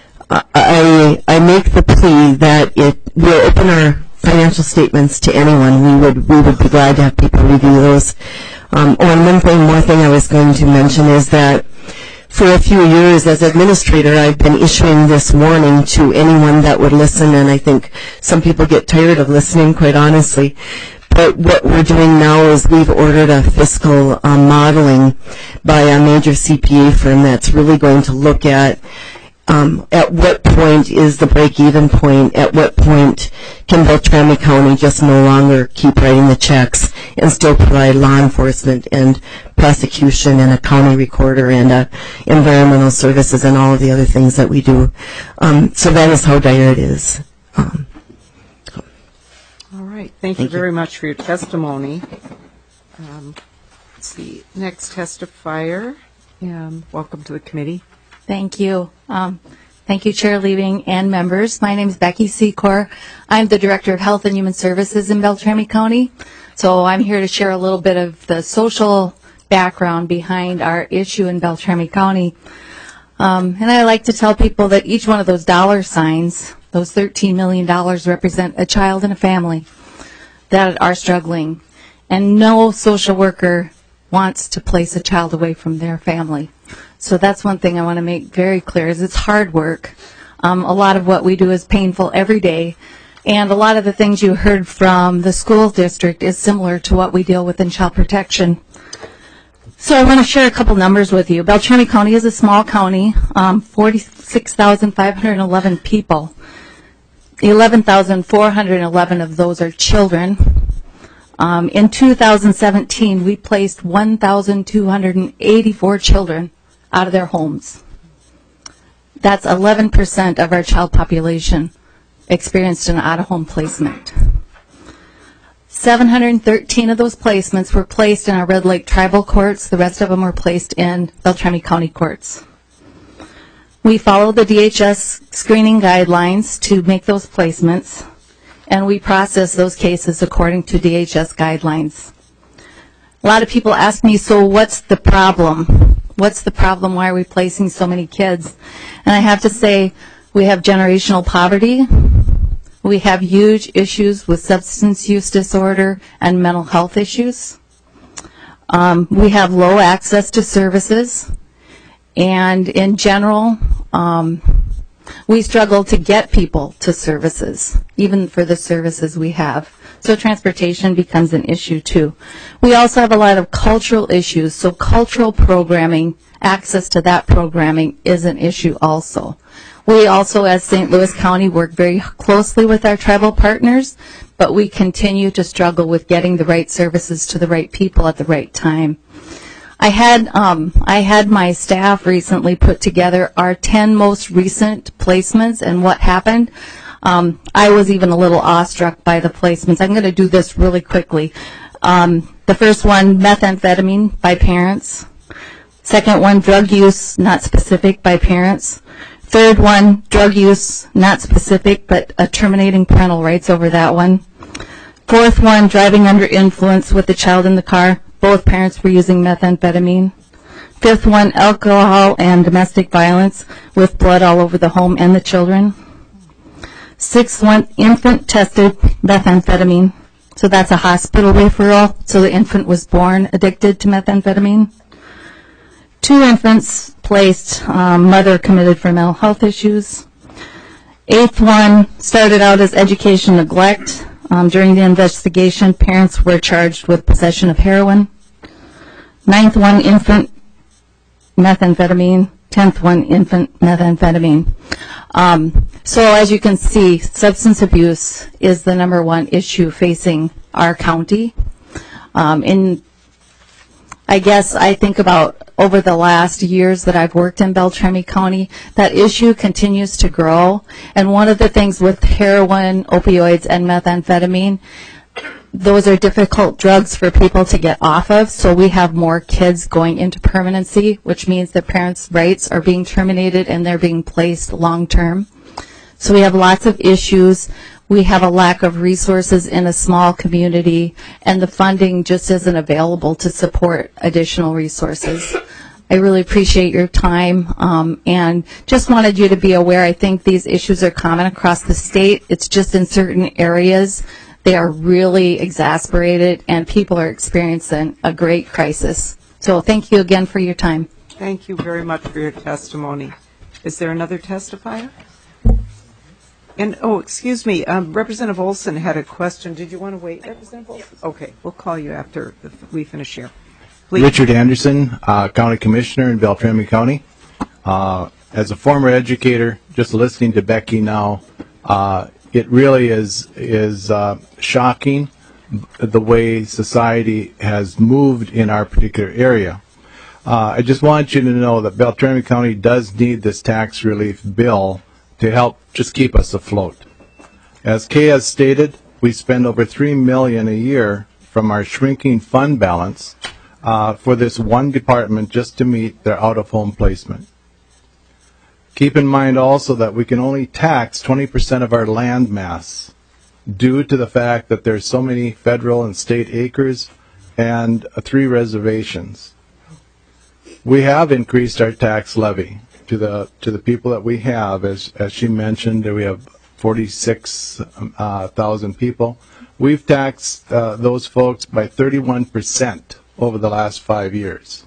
[SPEAKER 14] I make the plea that we'll open our financial statements to anyone. We would be glad to have people review those. One more thing I was going to mention is that for a few years as administrator, I've been issuing this warning to anyone that would listen, and I think some people get tired of listening, quite honestly. But what we're doing now is we've ordered a fiscal modeling by a major CPA firm that's really going to look at what point is the break-even point, at what point can Beltrami County just no longer keep writing the checks and still provide law enforcement and prosecution and a county recorder and environmental services and all of the other things that we do. So that is how dire it is.
[SPEAKER 1] All right. Thank you very much for your testimony. Let's see. Next testifier. Welcome to the committee.
[SPEAKER 15] Thank you. Thank you, Chair Liebing and members. My name is Becky Secor. I'm the Director of Health and Human Services in Beltrami County. So I'm here to share a little bit of the social background behind our issue in Beltrami County. And I like to tell people that each one of those dollar signs, those $13 million, represent a child and a family that are struggling. And no social worker wants to place a child away from their family. So that's one thing I want to make very clear is it's hard work. A lot of what we do is painful every day. And a lot of the things you heard from the school district is similar to what we deal with in child protection. So I want to share a couple numbers with you. Beltrami County is a small county, 46,511 people. 11,411 of those are children. In 2017, we placed 1,284 children out of their homes. That's 11% of our child population experienced an out-of-home placement. 713 of those placements were placed in our Red Lake Tribal Courts. The rest of them were placed in Beltrami County Courts. We followed the DHS screening guidelines to make those placements, and we process those cases according to DHS guidelines. A lot of people ask me, so what's the problem? What's the problem? Why are we placing so many kids? And I have to say, we have generational poverty. We have huge issues with substance use disorder and mental health issues. We have low access to services. And in general, we struggle to get people to services, even for the services we have. So transportation becomes an issue too. We also have a lot of cultural issues, so cultural programming, access to that programming is an issue also. We also, as St. Louis County, work very closely with our tribal partners, but we continue to struggle with getting the right services to the right people at the right time. I had my staff recently put together our 10 most recent placements and what happened. I was even a little awestruck by the placements. I'm going to do this really quickly. The first one, methamphetamine by parents. Second one, drug use, not specific, by parents. Third one, drug use, not specific, but terminating parental rights over that one. Fourth one, driving under influence with the child in the car. Both parents were using methamphetamine. Fifth one, alcohol and domestic violence with blood all over the home and the children. Sixth one, infant tested methamphetamine. So that's a hospital referral. So the infant was born addicted to methamphetamine. 2 infants placed, mother committed for mental health issues. Eighth one started out as education neglect. During the investigation, parents were charged with possession of heroin. 9th one, infant methamphetamine. 10th one, infant methamphetamine. So as you can see, substance abuse is the number one issue facing our county. I guess I think about over the last years that I've worked in Beltrami County. That issue continues to grow. And one of the things with heroin, opioids, and methamphetamine, those are difficult drugs for people to get off of, so we have more kids going into permanency, which means their parents' rights are being terminated and they're being placed long-term. So we have lots of issues. We have a lack of resources in a small community, and the funding just isn't available to support additional resources. I really appreciate your time, and just wanted you to be aware, I think these issues are common across the state. It's just in certain areas they are really exasperated, and people are experiencing a great crisis. So thank you again for your time.
[SPEAKER 1] Thank you very much for your testimony. Is there another testifier? And, excuse me, Representative Olson had a question. Did you want to wait, Representative Olson? Okay, we'll call you after we finish here. Please.
[SPEAKER 16] Richard Anderson, County Commissioner in Beltrami County. As a former educator, just listening to Becky now, it really is shocking the way society has moved in our particular area. I just want you to know that Beltrami County does need this tax relief bill to help just keep us afloat. As Kay has stated, we spend over $3 million a year from our shrinking fund balance for this one department just to meet their out-of-home placement. Keep in mind also that we can only tax 20% of our land mass due to the fact that there's so many federal and state acres and 3 reservations. We have increased our tax levy to the people that we have. As she mentioned, we have 46,000 people. We've taxed those folks by 31% over the last 5 years.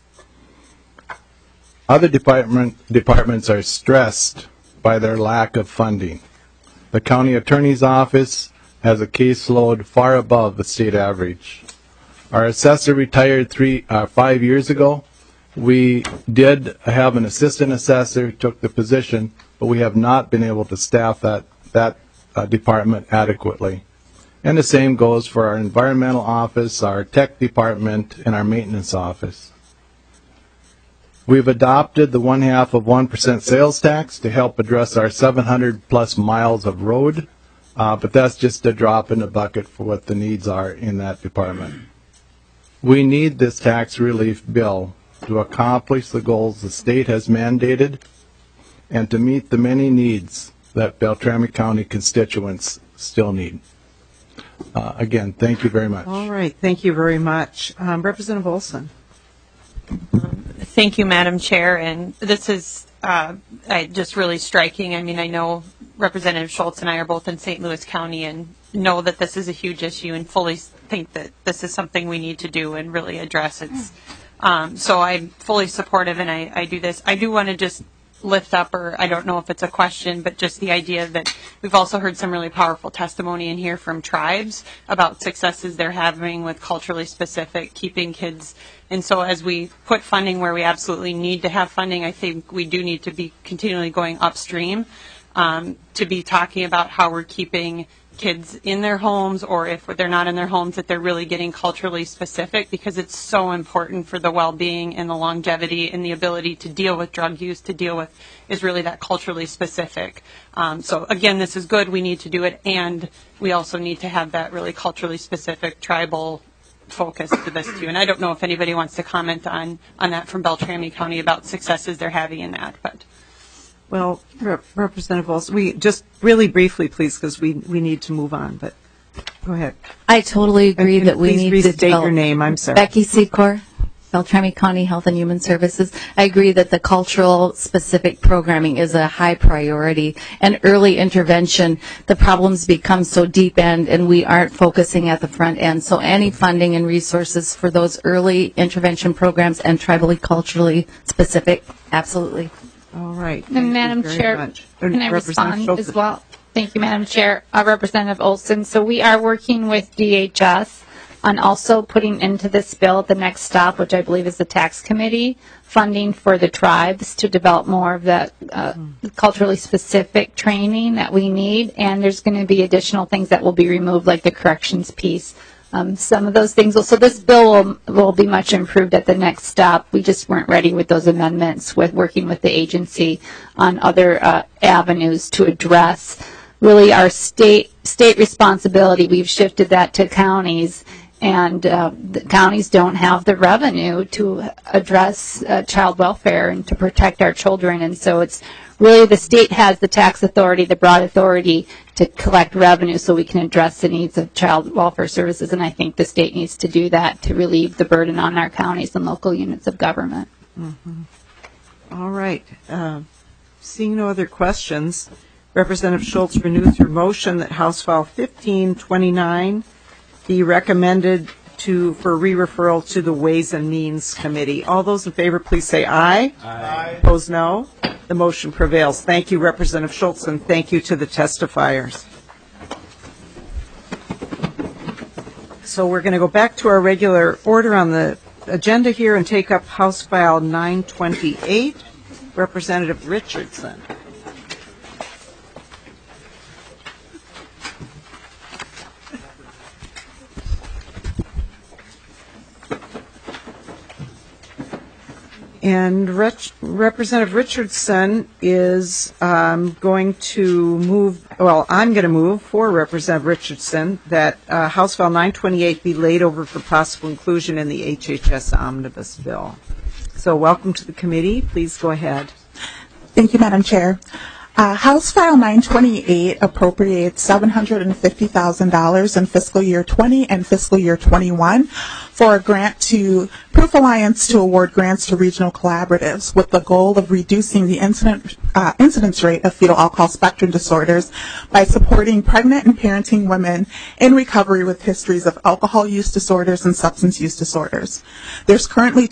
[SPEAKER 16] Other departments are stressed by their lack of funding. The county attorney's office has a caseload far above the state average. Our assessor retired 5 years ago. We did have an assistant assessor who took the position, but we have not been able to staff that department adequately. And the same goes for our environmental office, our tech department, and our maintenance office. We've adopted the 0.5% sales tax to help address our 700-plus miles of road, but that's just a drop in the bucket for what the needs are in that department. We need this tax relief bill to accomplish the goals the state has mandated and to meet the many needs that Beltrami County constituents still need. Again, thank you very much.
[SPEAKER 1] All right, thank you very much. Representative Olson.
[SPEAKER 17] Thank you, Madam Chair. And this is just really striking. I mean, I know Representative Schultz and I are both in St. Louis County and know that this is a huge issue and fully think that this is something we need to do and really address. So I'm fully supportive and I do this. I do want to just lift up, or I don't know if it's a question, but just the idea that we've also heard some really powerful testimony in here from tribes about successes they're having with culturally specific, keeping kids. And so as we put funding where we absolutely need to have funding, I think we do need to be continually going upstream to be talking about how we're keeping kids in their homes, or if they're not in their homes, that they're really getting culturally specific, because it's so important for the well-being and the longevity and the ability to deal with drug use, to deal with is really that culturally specific. So again, this is good. We need to do it, and we also need to have that really culturally specific tribal focus to this too. And I don't know if anybody wants to comment on that from Beltrami County about successes they're having in that, but.
[SPEAKER 1] Well, Representative Olson, we just really briefly, please, because we need to move on. But go ahead.
[SPEAKER 15] I totally agree that we need to
[SPEAKER 1] restate your name. I'm sorry.
[SPEAKER 15] Becky Secor, Beltrami County Health and Human Services. I agree that the cultural specific programming is a high priority, and early intervention. The problems become so deep end, and we aren't focusing at the front end. So any funding and resources for those early intervention programs and tribally culturally specific, absolutely.
[SPEAKER 1] All right.
[SPEAKER 13] And Madam Chair, can I respond as well? Thank you, Madam Chair. Representative Olson. So we are working with DHS on also putting into this bill the next stop, which I believe is the tax committee, funding for the tribes to develop more of that culturally specific training that we need. And there's going to be additional things that will be removed, like the corrections piece, some of those things. So this bill will be much improved at the next stop. We just weren't ready with those amendments, with working with the agency on other avenues to address really our state responsibility. We've shifted that to counties, and the counties don't have the revenue to address child welfare and to protect our children. And so it's really the state has the tax authority, the broad authority to collect revenue so we can address the needs of child welfare services. And I think the state needs to do that to relieve the burden on our counties and local units of government.
[SPEAKER 1] Mm-hmm. All right. Seeing no other questions, Representative Schultz renews her motion that House File 1529 be recommended for re-referral to the Ways and Means Committee. All those in favor, please say aye. Aye. Opposed, no. The motion prevails. Thank you, Representative Schultz, and thank you to the testifiers. So we're going to go back to our regular order on the agenda here and take up House File 928, Representative Richardson. And Representative Richardson is going to move, well, I'm going to move for Representative Richardson that House File 928 be laid over for possible inclusion in the HHS Omnibus Bill. So welcome to the committee. Please go ahead.
[SPEAKER 18] Thank you, Madam Chair. House File 928 appropriates $750,000 in fiscal year 20 and fiscal year 21 for a grant to Proof Alliance to award grants to regional collaboratives with the goal of reducing the incidence rate of fetal alcohol spectrum disorders by supporting pregnant and parenting women in recovery with histories of alcohol use disorders and substance use disorders. There's currently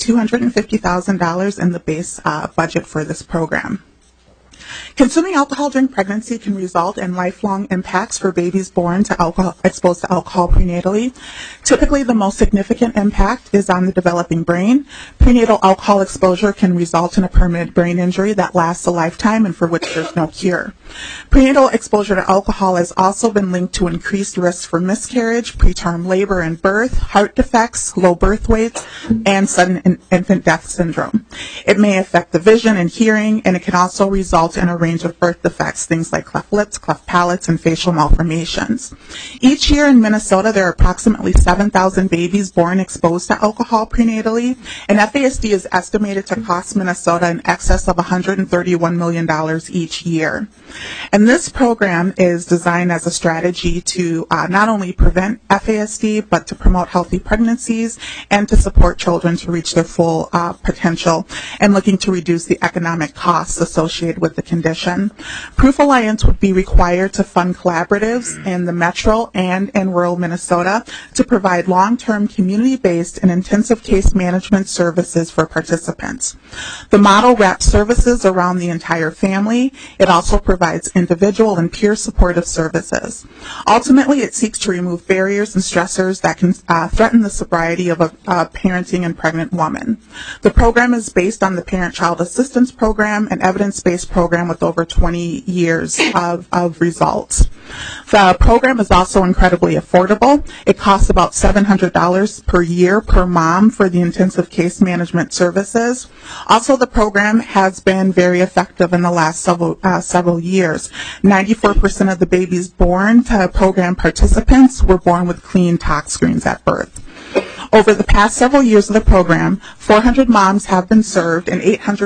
[SPEAKER 18] $250,000 in the base budget for this program. Consuming alcohol during pregnancy can result in lifelong impacts for babies born to exposed to alcohol prenatally. Typically, the most significant impact is on the developing brain. Prenatal alcohol exposure can result in a permanent brain injury that lasts a lifetime and for which there's no cure. Prenatal exposure to alcohol has also been linked to increased risks for miscarriage, preterm labor and birth, heart defects, low birth weights, and sudden infant death syndrome. It may affect the vision and hearing, and it can also result in a range of birth defects, things like cleft lips, cleft palates, and facial malformations. Each year in Minnesota, there are approximately 7,000 babies born exposed to alcohol prenatally, and FASD is estimated to cost Minnesota in excess of $131 million each year. And this program is designed as a strategy to not only prevent FASD, but to promote healthy pregnancies and to support children to reach their full potential, and looking to reduce the economic costs associated with the condition. Proof Alliance would be required to fund collaboratives in the metro and in rural Minnesota to provide long-term community-based and intensive case management services for participants. The model wraps services around the entire family. It also provides individual and peer supportive services. Ultimately, it seeks to remove barriers and stressors that can threaten the sobriety of a parenting and pregnant woman. The program is based on the Parent-Child Assistance Program, an evidence-based program with over 20 years of results. The program is also incredibly affordable. It costs about $700 per year per mom for the intensive case management services. Also, the program has been very effective in the last several years. 94% of the babies born to program participants were born with clean tox screens at birth. Over the past several years of the program, 400 moms have been served and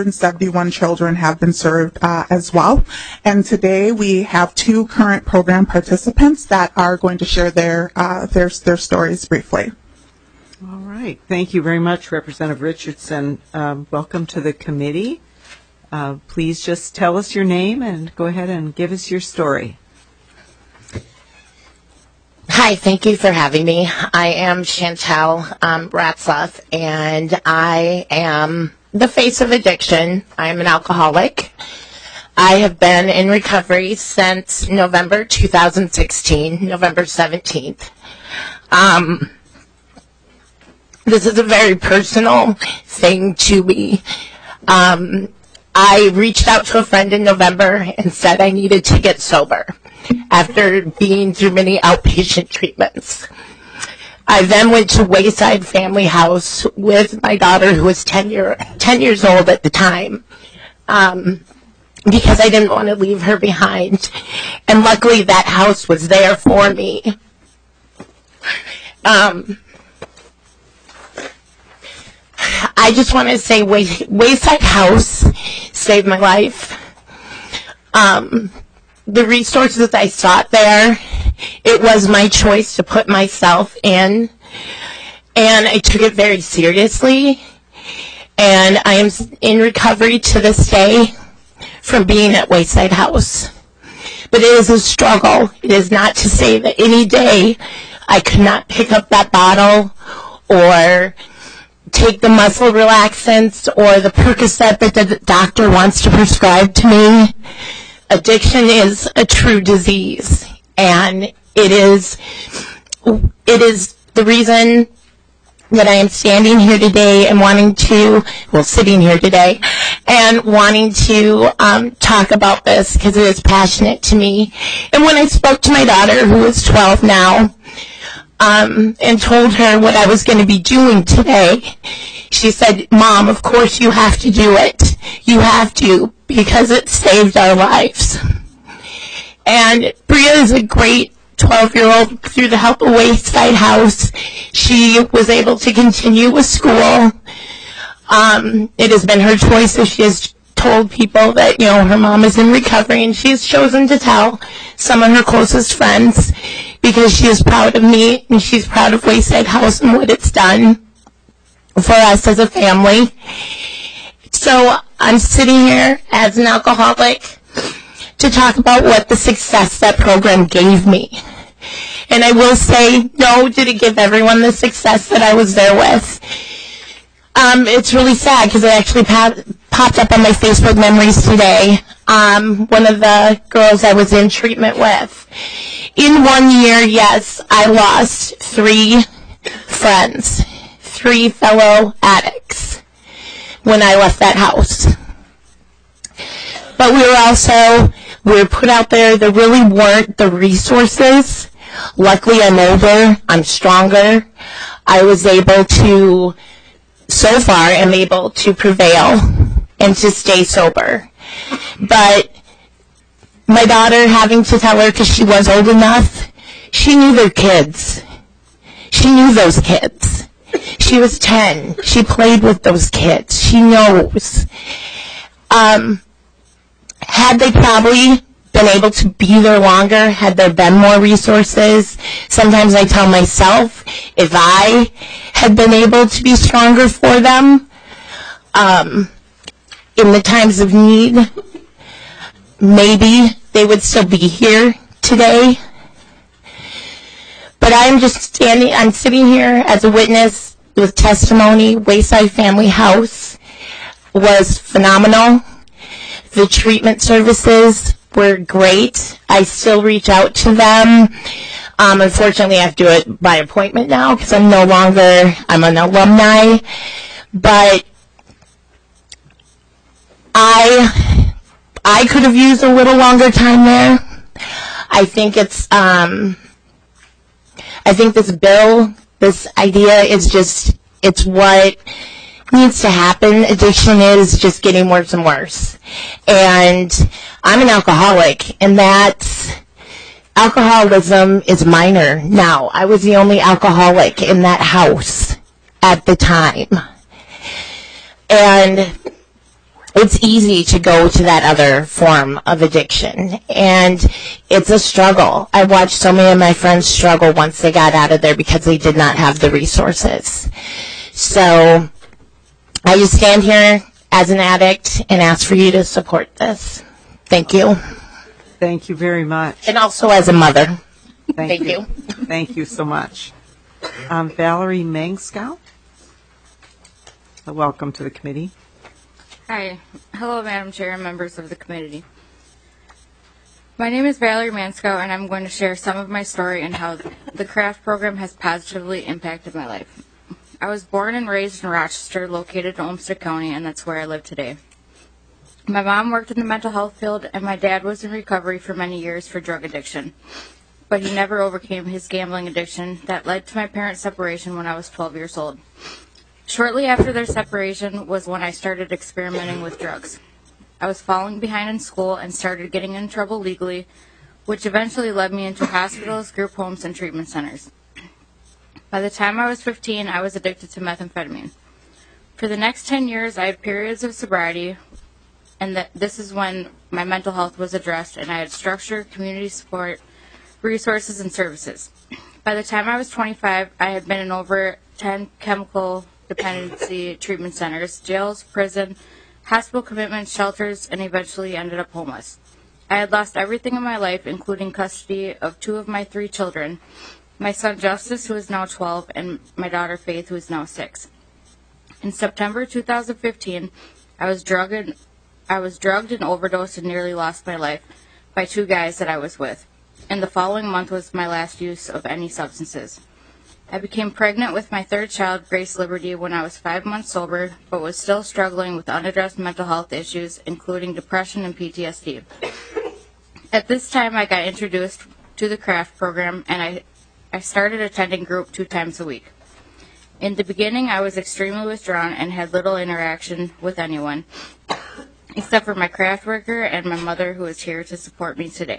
[SPEAKER 18] 871 children have been served as well. And today we have 2 current program participants that are going to share their stories briefly.
[SPEAKER 1] All right. Thank you very much, Representative Richardson. Welcome to the committee. Please just tell us your name and go ahead and give us your story.
[SPEAKER 19] Hi, thank you for having me. I am Chantel Ratzlaff, and I am the face of addiction. I am an alcoholic. I have been in recovery since November 2016, November 17th. This is a very personal thing to me. I reached out to a friend in November and said I needed to get sober after being through many outpatient treatments. I then went to Wayside Family House with my daughter, who was 10 years old at the time, because I didn't want to leave her behind. And luckily that house was there for me. I just want to say Wayside House saved my life. The resources I sought there, it was my choice to put myself in, and I took it very seriously, and I am in recovery to this day from being at Wayside House. But it is a struggle. It is not to say that any day I could not pick up that bottle or take the muscle relaxants or the Percocet that the doctor wants to prescribe to me. Addiction is a true disease, and it is the reason that I am standing here today and sitting here today and wanting to talk about this, because it is passionate to me. And when I spoke to my daughter, who is 12 now, and told her what I was going to be doing today, she said, "Mom, of course you have to do it. You have to, because it saved our lives." And Bria is a great 12-year-old. Through the help of Wayside House, she was able to continue with school. It has been her choice, as she has told people that, her mom is in recovery, and she has chosen to tell some of her closest friends, because she is proud of me and she's proud of Wayside House and what it's done for us as a family. So I'm sitting here as an alcoholic to talk about what the success that program gave me. And I will say, no, did it give everyone the success that I was there with? It's really sad, because it actually popped up on my Facebook memories today. One of the girls I was in treatment with. In 1 year, yes, I lost 3 friends, 3 fellow addicts when I left that house. But we were put out there. There really weren't the resources. Luckily, I'm older, I'm stronger. I was able to, so far, am able to prevail and to stay sober. But my daughter, having to tell her, because she was old enough, she knew their kids. She knew those kids. She was 10. She played with those kids. She knows. Had they probably been able to be there longer, had there been more resources, sometimes I tell myself, if I had been able to be stronger for them, in the times of need, maybe they would still be here today. But I'm sitting here as a witness with testimony. Wayside Family House was phenomenal. The treatment services were great. I still reach out to them. Unfortunately, I have to do it by appointment now, because I'm an alumni. But I could have used a little longer time there. I think this bill, this idea is it's what needs to happen. Addiction is just getting worse and worse. And I'm an alcoholic, and alcoholism is minor now. I was the only alcoholic in that house at the time. And it's easy to go to that other form of addiction, and it's a struggle. I watched so many of my friends struggle once they got out of there because they did not have the resources. So I just stand here as an addict and ask for you to support this. Thank you.
[SPEAKER 1] Thank you very much.
[SPEAKER 19] And also as a mother. Thank you.
[SPEAKER 1] Thank you so much. Valerie Mangskow, welcome to the committee.
[SPEAKER 20] Hi. Hello, Madam Chair and members of the committee. My name is Valerie Manskow, and I'm going to share some of my story and how the CRAFT program has positively impacted my life. I was born and raised in Rochester, located in Olmsted County, and that's where I live today. My mom worked in the mental health field, and my dad was in recovery for many years for drug addiction. but he never overcame his gambling addiction that led to my parents' separation when I was 12 years old. Shortly after their separation was when I started experimenting with drugs. I was falling behind in school and started getting in trouble legally, which eventually led me into hospitals, group homes, and treatment centers. By the time I was 15, I was addicted to methamphetamine. For the next 10 years, I had periods of sobriety, and this is when my mental health was addressed, and I had structured community support, resources, and services. By the time I was 25, I had been in over 10 chemical dependency treatment centers, jails, prison, hospital commitments, shelters, and eventually ended up homeless. I had lost everything in my life, including custody of 2 of my 3 children, my son Justice, who is now 12, and my daughter Faith, who is now 6. In September 2015, I was drugged and overdosed and nearly lost my life by 2 guys that I was with. And the following month was my last use of any substances. I became pregnant with my 3rd child, Grace Liberty, when I was 5 months sober, but was still struggling with unaddressed mental health issues, including depression and PTSD. At this time, I got introduced to the CRAFT program, and I started attending group 2 times a week. In the beginning, I was extremely withdrawn and had little interaction with anyone, except for my craft worker and my mother, who is here to support me today.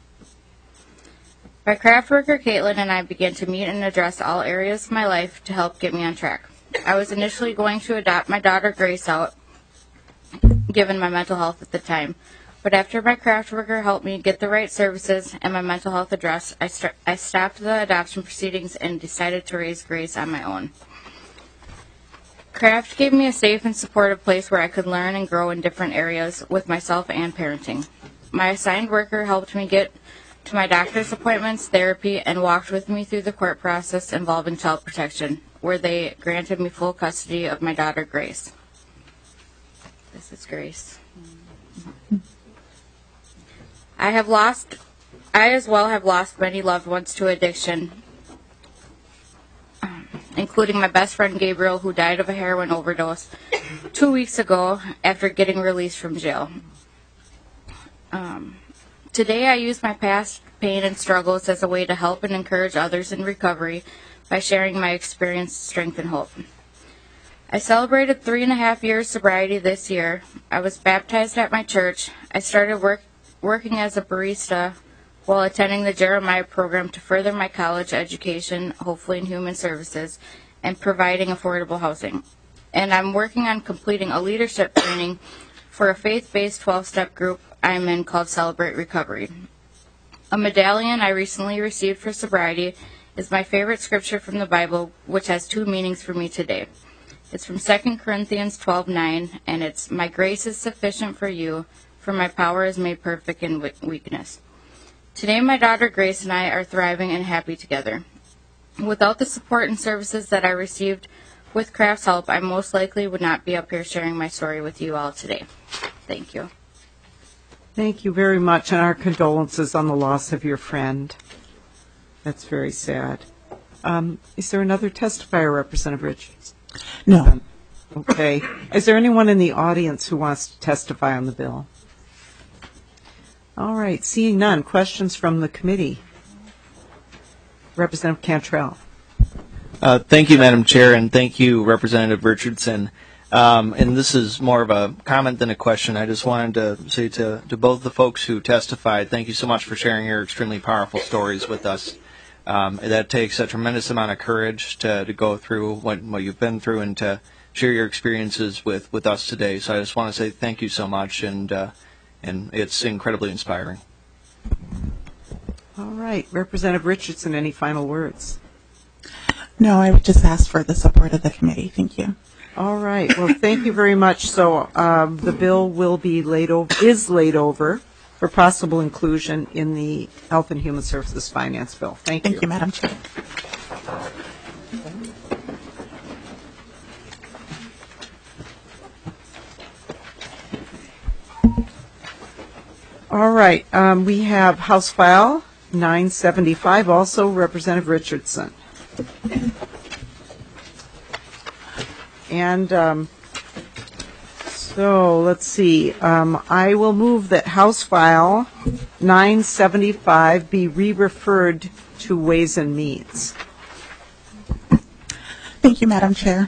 [SPEAKER 20] My craft worker, Caitlin, and I began to meet and address all areas of my life to help get me on track. I was initially going to adopt my daughter, Grace, out, given my mental health at the time. But after my craft worker helped me get the right services and my mental health addressed, I stopped the adoption proceedings and decided to raise Grace on my own. Craft gave me a safe and supportive place where I could learn and grow in different areas with myself and parenting. My assigned worker helped me get to my doctor's appointments, therapy, and walked with me through the court process involving child protection, where they granted me full custody of my daughter, Grace. This is Grace. I as well have lost many loved ones to addiction, including my best friend Gabriel, who died of a heroin overdose 2 weeks ago after getting released from jail. Today I use my past pain and struggles as a way to help and encourage others in recovery by sharing my experience, strength, and hope. I celebrated 3.5 years sobriety this year. I was baptized at my church. I started working as a barista while attending the Jeremiah program to further my college education, hopefully in human services, and providing affordable housing. And I'm working on completing a leadership training for a faith-based 12-step group I'm in called Celebrate Recovery. A medallion I recently received for sobriety is my favorite scripture from the Bible, which has 2 meanings for me today. It's from 2 Corinthians 12:9, and it's, "My grace is sufficient for you, for my power is made perfect in weakness." Today, my daughter Grace and I are thriving and happy together. Without the support and services that I received with Craft's help, I most likely would not be up here sharing my story with you all today. Thank you.
[SPEAKER 1] Thank you very much, and our condolences on the loss of your friend. That's very sad. Is there another testifier, Representative Richards?
[SPEAKER 18] No.
[SPEAKER 1] Okay. Is there anyone in the audience who wants to testify on the bill? All right. Seeing none, questions from the committee. Representative Cantrell.
[SPEAKER 21] Thank you, Madam Chair, and thank you, Representative Richardson. And this is more of a comment than a question. I just wanted to say to both the folks who testified, thank you so much for sharing your extremely powerful stories with us. That takes a tremendous amount of courage to go through what you've been through and to share your experiences with us today. So I just want to say thank you so much, and it's incredibly inspiring.
[SPEAKER 1] All right. Representative Richardson, any final words?
[SPEAKER 18] No, I would just ask for the support of the committee. Thank you.
[SPEAKER 1] All right. Well, thank you very much. So the bill will be laid over for possible inclusion in the Health and Human Services Finance Bill. Thank you.
[SPEAKER 18] Thank you, Madam Chair.
[SPEAKER 1] All right. We have House File 975, also Representative Richardson. So let's see. I will move that House File 975 be re-referred to Ways and Means.
[SPEAKER 18] Thank you, Madam Chair.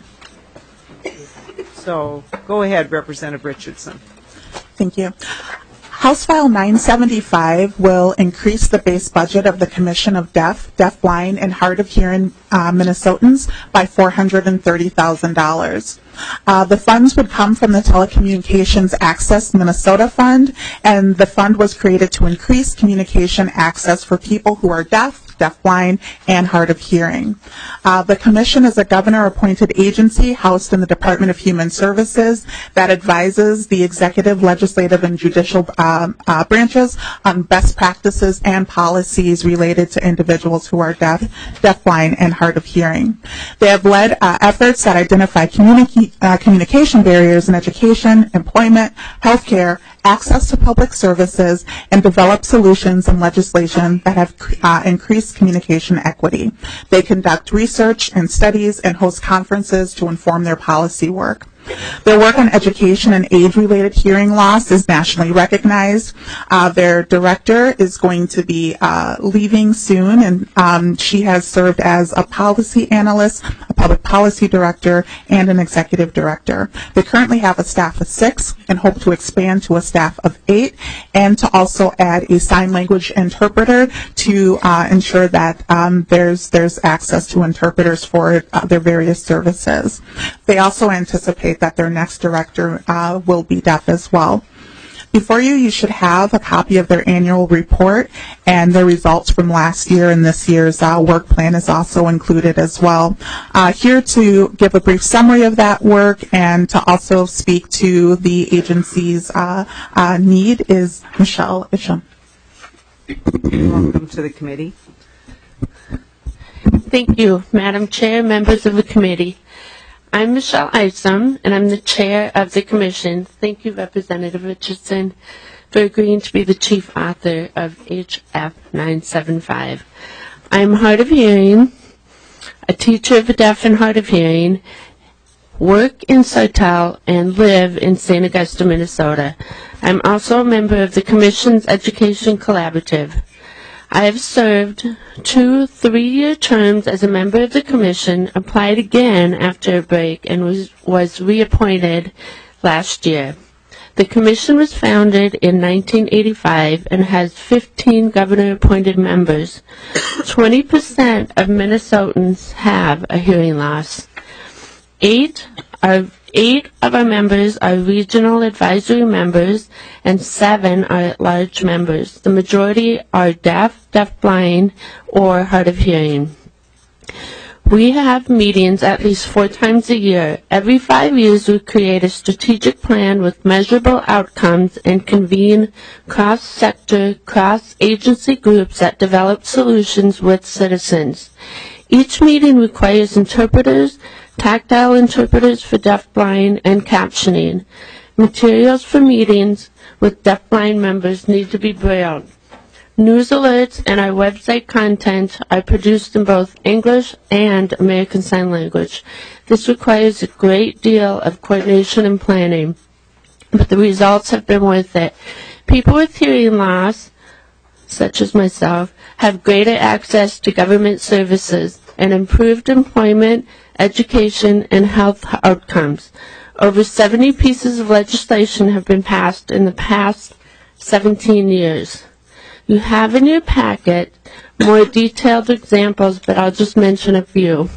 [SPEAKER 1] So go ahead, Representative Richardson.
[SPEAKER 18] Thank you. House File 975 will increase the base budget of the Commission of Deaf, Deafblind, and Hard of Hearing Minnesotans by $430,000. The funds would come from the Telecommunications Access Minnesota Fund, and the fund was created to increase communication access for people who are deaf, deafblind, and hard of hearing. The commission is a governor-appointed agency housed in the Department of Human Services that advises the executive, legislative, and judicial branches on best practices and policies related to individuals who are deaf, deafblind, and hard of hearing. They have led efforts that identify communication barriers in education, employment, healthcare, access to public services, and develop solutions and legislation that have increased communication equity. They conduct research and studies and host conferences to inform their policy work. Their work on education and age-related hearing loss is nationally recognized. Their director is going to be leaving soon, and she has served as a policy analyst, a public policy director, and an executive director. They currently have a staff of 6 and hope to expand to a staff of 8, and to also add a sign language interpreter to ensure that there's access to interpreters for their various services. They also anticipate that their next director will be deaf as well. Before you should have a copy of their annual report, and the results from last year, and this year's work plan is also included as well. Here to give a brief summary of that work and to also speak to the agency's need is Michelle Isham.
[SPEAKER 1] Welcome to the committee.
[SPEAKER 4] Thank you, Madam Chair, members of the committee. I'm Michelle Isom, and I'm the chair of the commission. Thank you, Representative Richardson, for agreeing to be the chief author of HF 975. I'm hard of hearing, a teacher of the deaf and hard of hearing, work in Sartell, and live in St. Augusta, Minnesota. I'm also a member of the commission's Education Collaborative. I have served 2 3-year terms as a member of the commission, applied again after a break, and was reappointed last year. The commission was founded in 1985 and has 15 governor-appointed members. 20% of Minnesotans have a hearing loss. 8 of our members are regional advisory members, and 7 are at-large members. The majority are deaf, deafblind, or hard of hearing. We have meetings at least 4 times a year. Every 5 years, we create a strategic plan with measurable outcomes and convene cross-sector, cross-agency groups that develop solutions with citizens. Each meeting requires interpreters, tactile interpreters for deafblind, and captioning. Materials for meetings with deafblind members need to be brailled. News alerts and our website content are produced in both English and American Sign Language. This requires a great deal of coordination and planning, but the results have been worth it. People with hearing loss, such as myself, have greater access to government services and improved employment, education, and health outcomes. Over 70 pieces of legislation have been passed in the past 17 years. You have in your packet more detailed examples, but I'll just mention a few.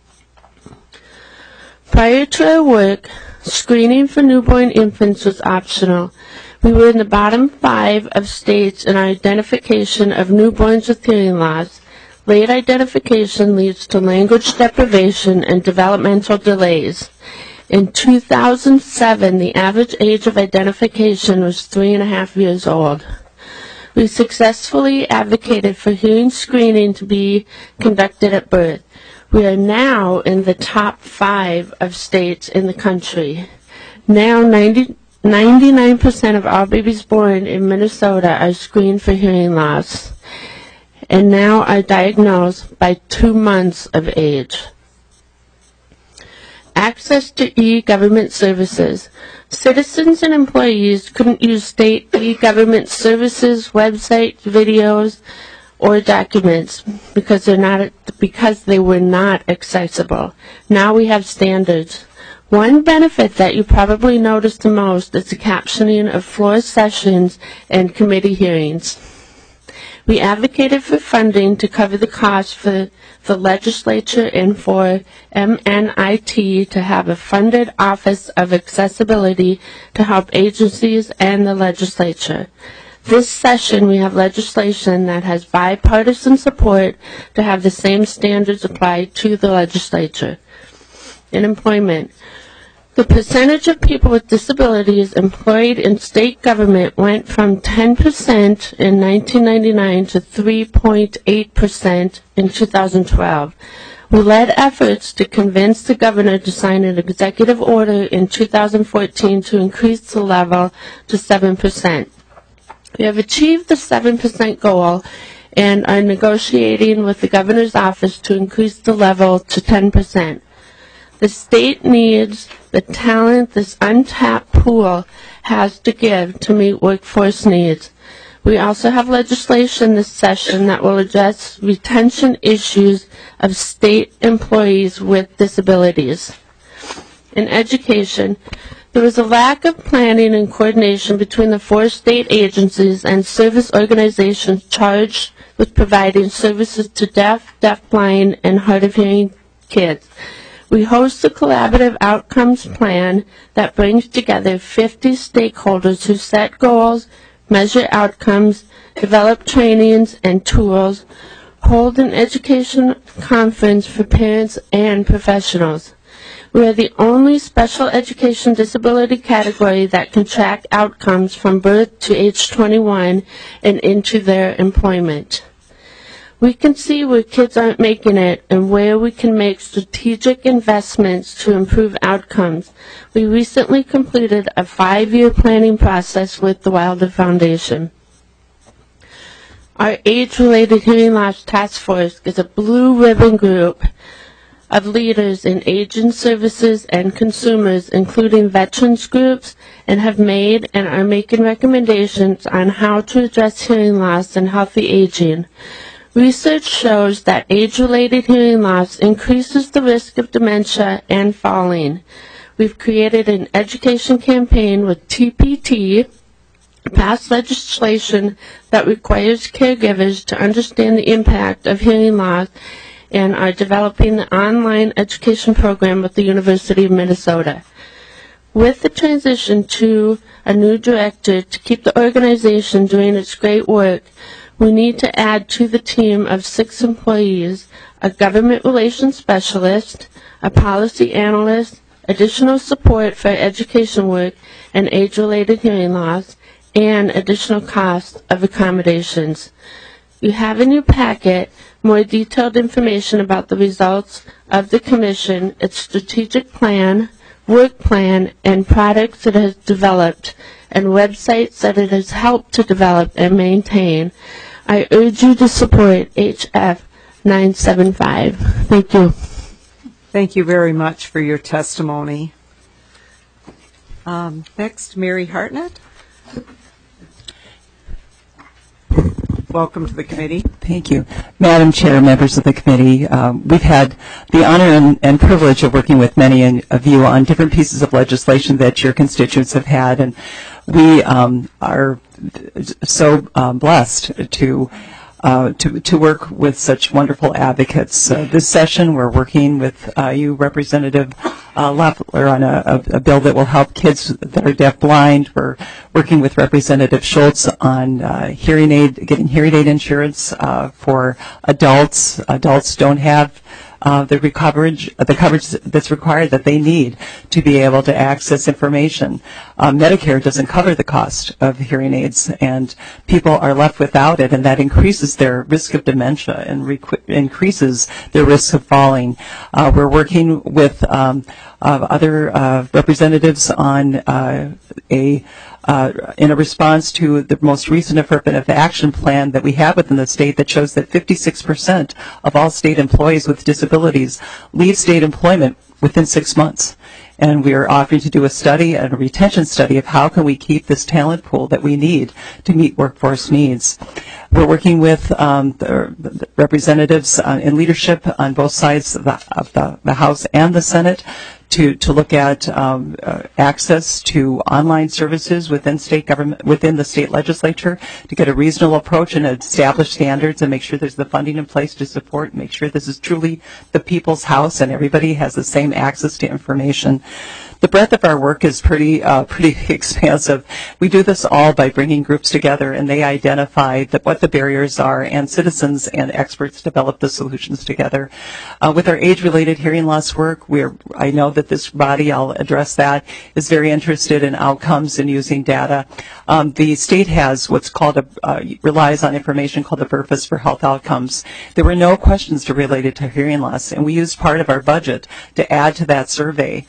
[SPEAKER 4] Prior to our work, screening for newborn infants was optional. We were in the bottom 5 of states in our identification of newborns with hearing loss. Late identification leads to language deprivation and developmental delays. In 2007, the average age of identification was 3.5 years old. We successfully advocated for hearing screening to be conducted at birth. We are now in the top 5 of states in the country. Now 99% of all babies born in Minnesota are screened for hearing loss, and now are diagnosed by 2 months of age. access to e-government services. Citizens and employees couldn't use state e-government services, websites, videos, or documents because they were not accessible. Now we have standards. One benefit that you probably noticed the most is the captioning of floor sessions and committee hearings. We advocated for funding to cover the cost for the legislature and for MNIT to have a funded Office of Accessibility to help agencies and the legislature. This session, we have legislation that has bipartisan support to have the same standards applied to the legislature. In employment, the percentage of people with disabilities employed in state government went from 10% in 1999 to 3.8% in 2012. We led efforts to convince the governor to sign an executive order in 2014 to increase the level to 7%. We have achieved the 7% goal and are negotiating with the governor's office to increase the level to 10%. The state needs the talent this untapped pool has to give to meet workforce needs. We also have legislation this session that will address retention issues of state employees with disabilities. In education, there was a lack of planning and coordination between the 4 state agencies and service organizations charged with providing services to deaf, deafblind, and hard of hearing kids. We host a collaborative outcomes plan that brings together 50 stakeholders who set goals, measure outcomes, develop trainings and tools, hold an education conference for parents and professionals. We are the only special education disability category that can track outcomes from birth to age 21 and into their employment. We can see where kids aren't making it and where we can make strategic investments to improve outcomes. We recently completed a 5-year planning process with the Wilder Foundation. Our age-related hearing loss task force is a blue ribbon group of leaders in aging services and consumers, including veterans groups, and have made and are making recommendations on how to address hearing loss and healthy aging. Research shows that age-related hearing loss increases the risk of dementia and falling. We've created an education campaign with TPT, passed legislation that requires caregivers to understand the impact of hearing loss, and are developing the online education program with the University of Minnesota. With the transition to a new director to keep the organization doing its great work, we need to add to the team of 6 employees a government relations specialist, a policy analyst, additional support for education work and age-related hearing loss, and additional costs of accommodations. You have in your packet more detailed information about the results of the Commission, its strategic plan, work plan, and products it has developed, and websites that it has helped to develop and maintain. I urge you to support HF 975. Thank you.
[SPEAKER 1] Thank you very much for your testimony. Next, Mary Hartnett. Welcome to the committee.
[SPEAKER 5] Thank you. Madam Chair, members of the committee, we've had the honor and privilege of working with many of you on different pieces of legislation that your constituents have had, and we are so blessed to work with such wonderful advocates. This session, we're working with you, Representative Loeffler, on a bill that will help kids that are deaf-blind. We're working with Representative Schultz on getting hearing aid insurance for adults. Adults don't have the coverage that's required that they need to be able to access information. Medicare doesn't cover the cost of hearing aids, and people are left without it, and that increases their risk of dementia and increases their risk of falling. We're working with other representatives on in a response to the most recent affirmative action plan that we have within the state that shows that 56% of all state employees with disabilities leave state employment within 6 months. and we are offering to do a study, a retention study of how can we keep this talent pool that we need to meet workforce needs. We're working with the representatives in leadership on both sides of the House and the Senate to look at access to online services within state government, within the state legislature, to get a reasonable approach and establish standards and make sure there's the funding in place to support, make sure this is truly the people's house and everybody has the same access to information. The breadth of our work is pretty expansive. We do this all by bringing groups together, and they identify what the barriers are, and citizens and experts develop the solutions together. With our age-related hearing loss work, I know that this body, I'll address that, is very interested in outcomes and using data. The state has what's called relies on information called the VRFAs for health outcomes. There were no questions related to hearing loss, and we used part of our budget to add to that survey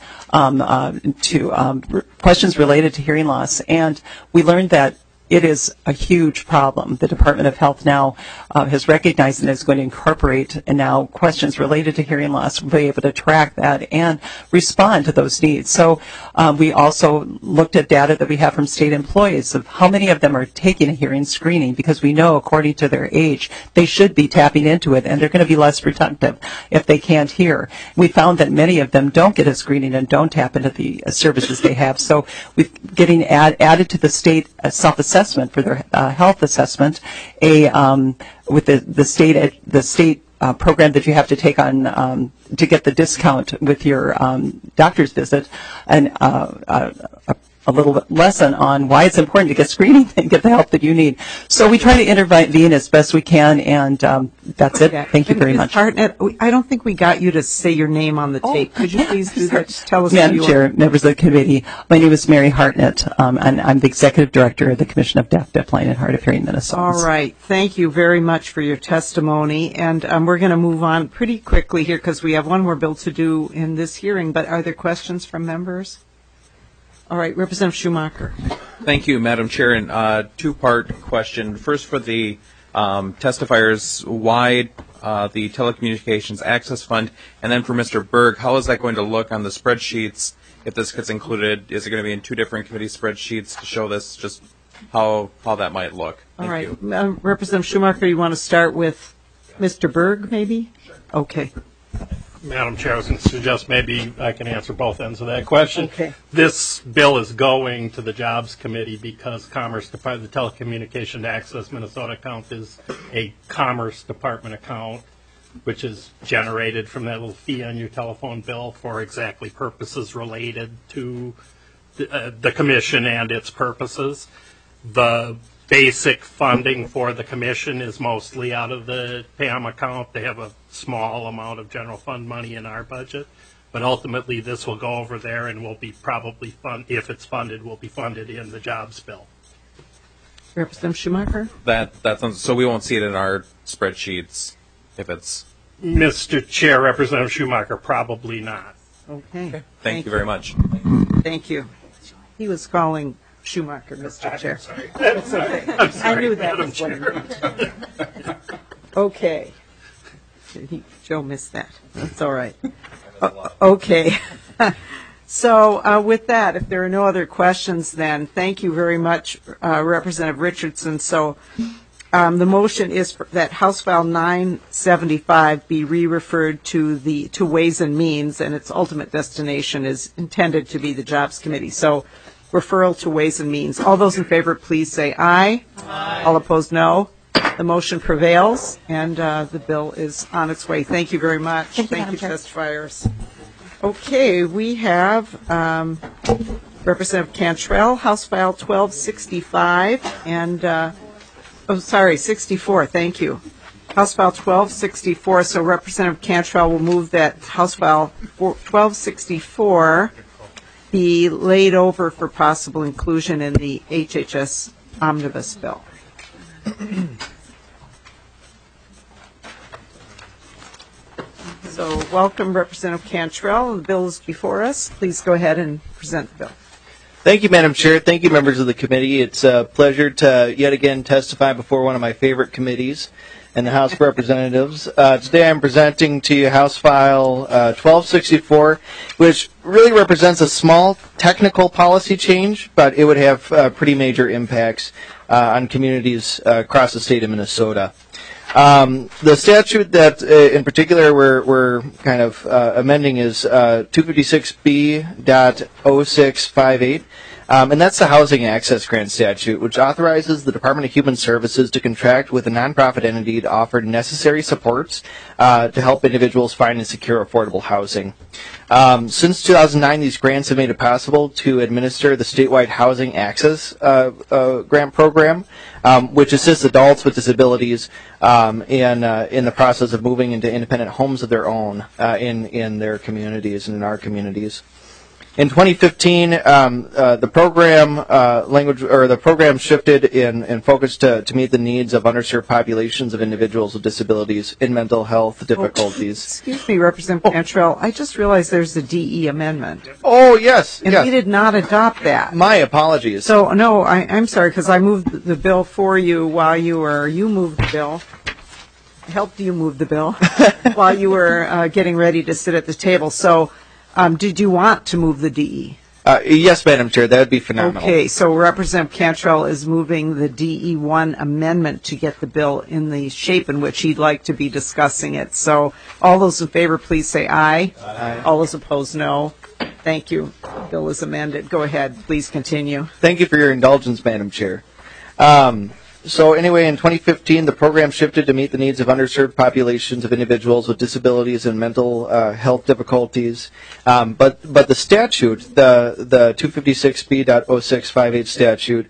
[SPEAKER 5] questions related to hearing loss, and we learned that it is a huge problem. The Department of Health now has recognized and is going to incorporate and now questions related to hearing loss. We'll be able to track that and respond to those needs. So we also looked at data that we have from state employees of how many of them are taking a hearing screening, because we know according to their age they should be tapping into it, and they're going to be less productive if they can't hear. We found that many of them don't get a screening and don't tap into the services they have. So we're getting added to the state self-assessment for their health assessment, with the state program that you have to take on to get the discount with your doctor's visit, and a little lesson on why it's important to get screening and get the help that you need. So we try to intervene as best we can, and that's it. Thank you very much.
[SPEAKER 1] Hartnett, I don't think we got you to say your name on the tape. Could you please do that? Just tell us
[SPEAKER 5] Madam
[SPEAKER 1] who you
[SPEAKER 5] Chair,
[SPEAKER 1] are.
[SPEAKER 5] members of the committee, my name is Mary Hartnett, and I'm the Executive Director of the Commission of Deaf, Blind, and Hard of Hearing Minnesotans.
[SPEAKER 1] All right. Thank you very much for your testimony, and we're going to move on pretty quickly here because we have one more bill to do in this hearing, but are there questions from members? All right, Representative Schumacher.
[SPEAKER 11] Thank you, Madam Chair. And two-part question. First, for the testifiers, why the Telecommunications Access Fund, and then for Mr. Berg, how is that going to look on the spreadsheets if this gets included? Is it going to be in two different committee spreadsheets to show this, just how that might look?
[SPEAKER 1] All right. Representative Schumacher, you want to start with Mr. Berg, maybe? Sure. Okay.
[SPEAKER 6] Madam Chair, I was going to suggest maybe I can answer both ends of that question.
[SPEAKER 1] Okay.
[SPEAKER 6] This bill is going to the Jobs Committee because Commerce Department, the Telecommunication Access Minnesota account is a Commerce Department account, which is generated from that little fee on your telephone bill for exactly purposes related to the commission and its purposes. The basic funding for the commission is mostly out of the PAM account. They have a small amount of general fund money in our budget, but ultimately this will go over there and will be probably if it's funded, will be funded in the jobs bill.
[SPEAKER 1] Representative Schumacher?
[SPEAKER 6] So
[SPEAKER 11] we won't see it in our spreadsheets if it's...
[SPEAKER 6] Mr. Chair, Representative Schumacher, probably not.
[SPEAKER 1] Okay.
[SPEAKER 11] Thank you very much.
[SPEAKER 1] Thank you. He was calling Schumacher, Mr. Chair.
[SPEAKER 6] Sorry.
[SPEAKER 1] It's okay.
[SPEAKER 6] I'm sorry,
[SPEAKER 1] I knew that
[SPEAKER 6] Madam
[SPEAKER 1] was what
[SPEAKER 6] Chair.
[SPEAKER 1] he meant. Okay. Joe missed that. That's all right. Okay. So with that, if there are no other questions, then thank you very much, Representative Richardson. So the motion is that House File 975 be re-referred to Ways and Means, and its ultimate destination is intended to be the Jobs Committee. So referral to Ways and Means. All those in favor, please say aye. Aye. All opposed, no. The motion prevails, and the bill is on its way. Thank you very much.
[SPEAKER 22] Thank you,
[SPEAKER 1] testifiers. Okay, we have Representative Cantrell, House File 1265, and 64. Thank you. House File 1264. So Representative Cantrell will move that House File 1264 be laid over for possible inclusion in the HHS omnibus bill. So welcome, Representative Cantrell. The bill is before us. Please go ahead and present the bill.
[SPEAKER 21] Thank you, Madam Chair. Thank you, members of the committee. It's a pleasure to yet again testify before one of my favorite committees. and the House of Representatives. Today I'm presenting to you House File 1264, which really represents a small technical policy change, but it would have pretty major impacts on communities across the state of Minnesota. The statute that in particular we're kind of amending is 256B.0658. And that's the Housing Access Grant Statute, which authorizes the Department of Human Services to contract with a nonprofit entity to offer necessary supports to help individuals find and secure affordable housing. Since 2009, these grants have made it possible to administer the statewide Housing Access Grant Program, which assists adults with disabilities in the process of moving into independent homes of their own in their communities and in our communities. In 2015, the program shifted in focus to meet the needs of underserved populations of individuals with disabilities in mental health difficulties.
[SPEAKER 1] Excuse me, Representative Cantrell. I just realized there's a DE amendment.
[SPEAKER 21] Oh, yes.
[SPEAKER 1] And
[SPEAKER 21] yes.
[SPEAKER 1] we did not adopt that.
[SPEAKER 21] My apologies.
[SPEAKER 1] So, no, I'm sorry, because I moved the bill for you while you moved the bill. I helped you move the bill while you were getting ready to sit at the table. So, did you want to move the DE?
[SPEAKER 21] Yes, Madam Chair, that would be phenomenal.
[SPEAKER 1] Okay, so Representative Cantrell is moving the DE1 amendment to get the bill in the shape in which he'd like to be discussing it. So all those in favor, please say aye. Aye. All those opposed, no. Thank you. The bill is amended. Go ahead. Please continue.
[SPEAKER 21] Thank you for your indulgence, Madam Chair. So anyway, in 2015, the program shifted to meet the needs of underserved populations of individuals with disabilities and mental health difficulties. But the statute, the 256B.0658 statute,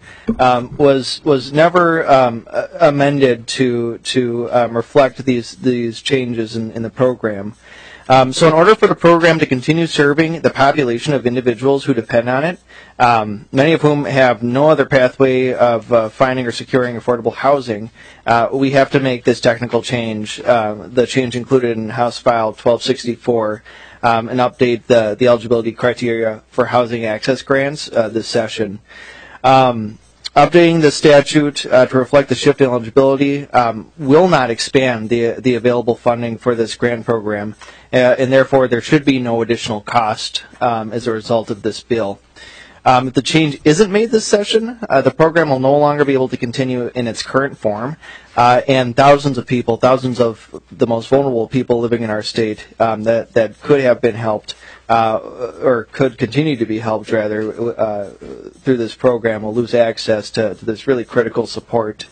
[SPEAKER 21] was never amended to reflect these changes in the program. So in order for the program to continue serving the population of individuals who depend on it, many of whom have no other pathway of finding or securing affordable housing, we have to make this technical change, the change included in House File 1264, and update the eligibility criteria for housing access grants this session. Updating the statute to reflect the shift in eligibility will not expand the available funding for this grant program, and therefore there should be no additional cost as a result of this bill. If the change isn't made this session, the program will no longer be able to continue in its current form, and thousands of people, thousands of the most vulnerable people living in our state that could have been helped or could continue to be helped, rather, through this program will lose access to this really critical support.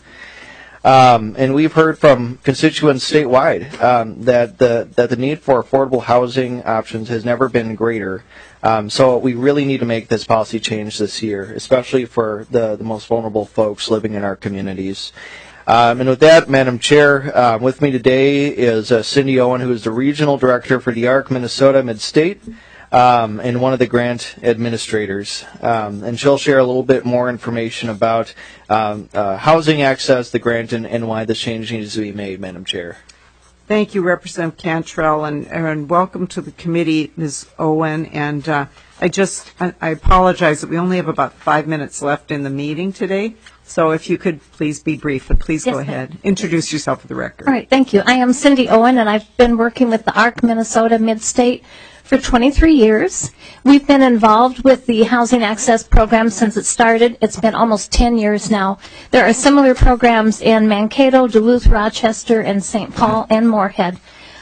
[SPEAKER 21] And we've heard from constituents statewide that the need for affordable housing options has never been greater. So we really need to make this policy change this year, especially for the most vulnerable folks living in our communities. And with that, Madam Chair, with me today is Cindy Owen, who is the Regional Director for DARC Minnesota Mid-State, and one of the grant administrators. And she'll share a little bit more information about housing access, the grant, and why this change needs to be made, Madam Chair.
[SPEAKER 1] Thank you, Representative Cantrell, and welcome to the committee, Ms. Owen. And I apologize that we only have about 5 minutes left in the meeting today. So if you could please be brief, but please go ahead. Introduce yourself for the record.
[SPEAKER 7] All right, thank you. I am Cindy Owen, and I've been working with the ARC Minnesota Mid-State for 23 years. We've been involved with the Housing Access Program since it started. It's been almost 10 years now. There are similar programs in Mankato, Duluth, Rochester, and St. Paul, and Moorhead.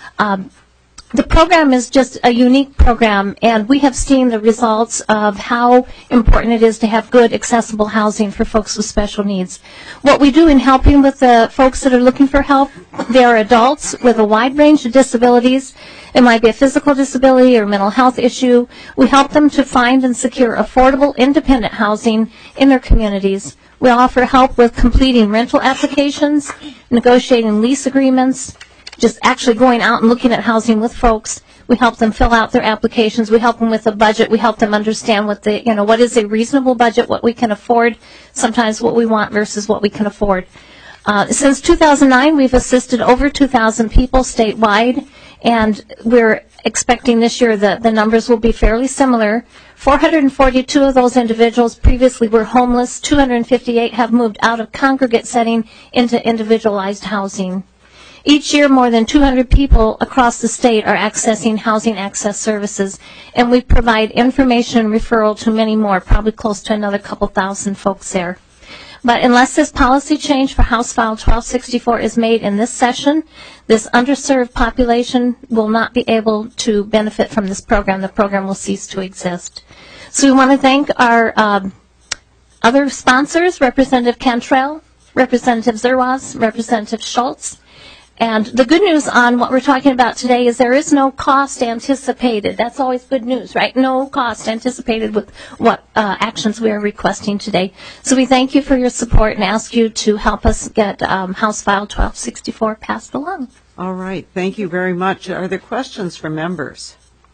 [SPEAKER 7] The program is just a unique program, and we have seen the results of how important it is to have good, accessible housing for folks with special needs. What we do in helping with the folks that are looking for help, they are adults with a wide range of disabilities. It might be a physical disability or mental health issue. We help them to find and secure affordable, independent housing in their communities. We offer help with completing rental applications, negotiating lease agreements, just actually going out and looking at housing with folks. We help them fill out their applications. We help them with a budget. We help them understand what is a reasonable budget, what we can afford, sometimes what we want versus what we can afford. Since 2009, we've assisted over 2,000 people statewide, and we're expecting this year that the numbers will be fairly similar. 442 of those individuals previously were homeless. 258 have moved out of congregate setting into individualized housing. Each year, more than 200 people across the state are accessing housing access services, and we provide information and referral to many more, probably close to another couple thousand folks there. But unless this policy change for House File 1264 is made in this session, this underserved population will not be able to benefit from this program. The program will cease to exist. So we want to thank our other sponsors, Representative Cantrell, Representative Zerwas, Representative Schultz. And the good news on what we're talking about today is there is no cost anticipated. That's always good news, right? No cost anticipated with what actions we are requesting today. So we thank you for your support and ask you to help us get House File 1264 passed along.
[SPEAKER 1] All right. Thank you very much. Are there questions from members?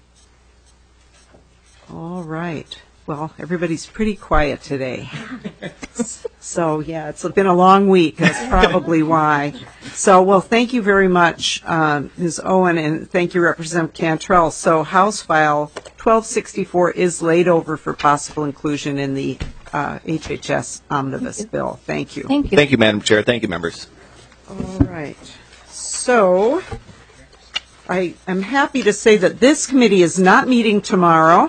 [SPEAKER 1] All right. Well, everybody's pretty quiet today. So, yeah, it's been a long week. That's probably why. So, well, thank you very much, Ms. Owen, and thank you, Representative Cantrell. So, House File 1264 is laid over for possible inclusion in the HHS Omnibus Bill. Thank you.
[SPEAKER 7] Thank you.
[SPEAKER 21] Thank you, Madam Chair. Thank you, members.
[SPEAKER 1] All right. So, I am happy to say that this committee is not meeting tomorrow.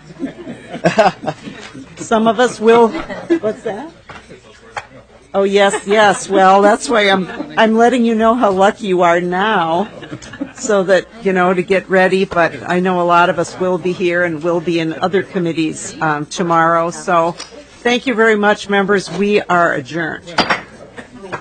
[SPEAKER 1] Some of us will. What's that? Oh, yes, yes. Well, that's why I'm letting you know how lucky you are now, so that, you know, to get ready. But I know a lot of us will be here and will be in other committees tomorrow. So thank you very much, members. We are adjourned.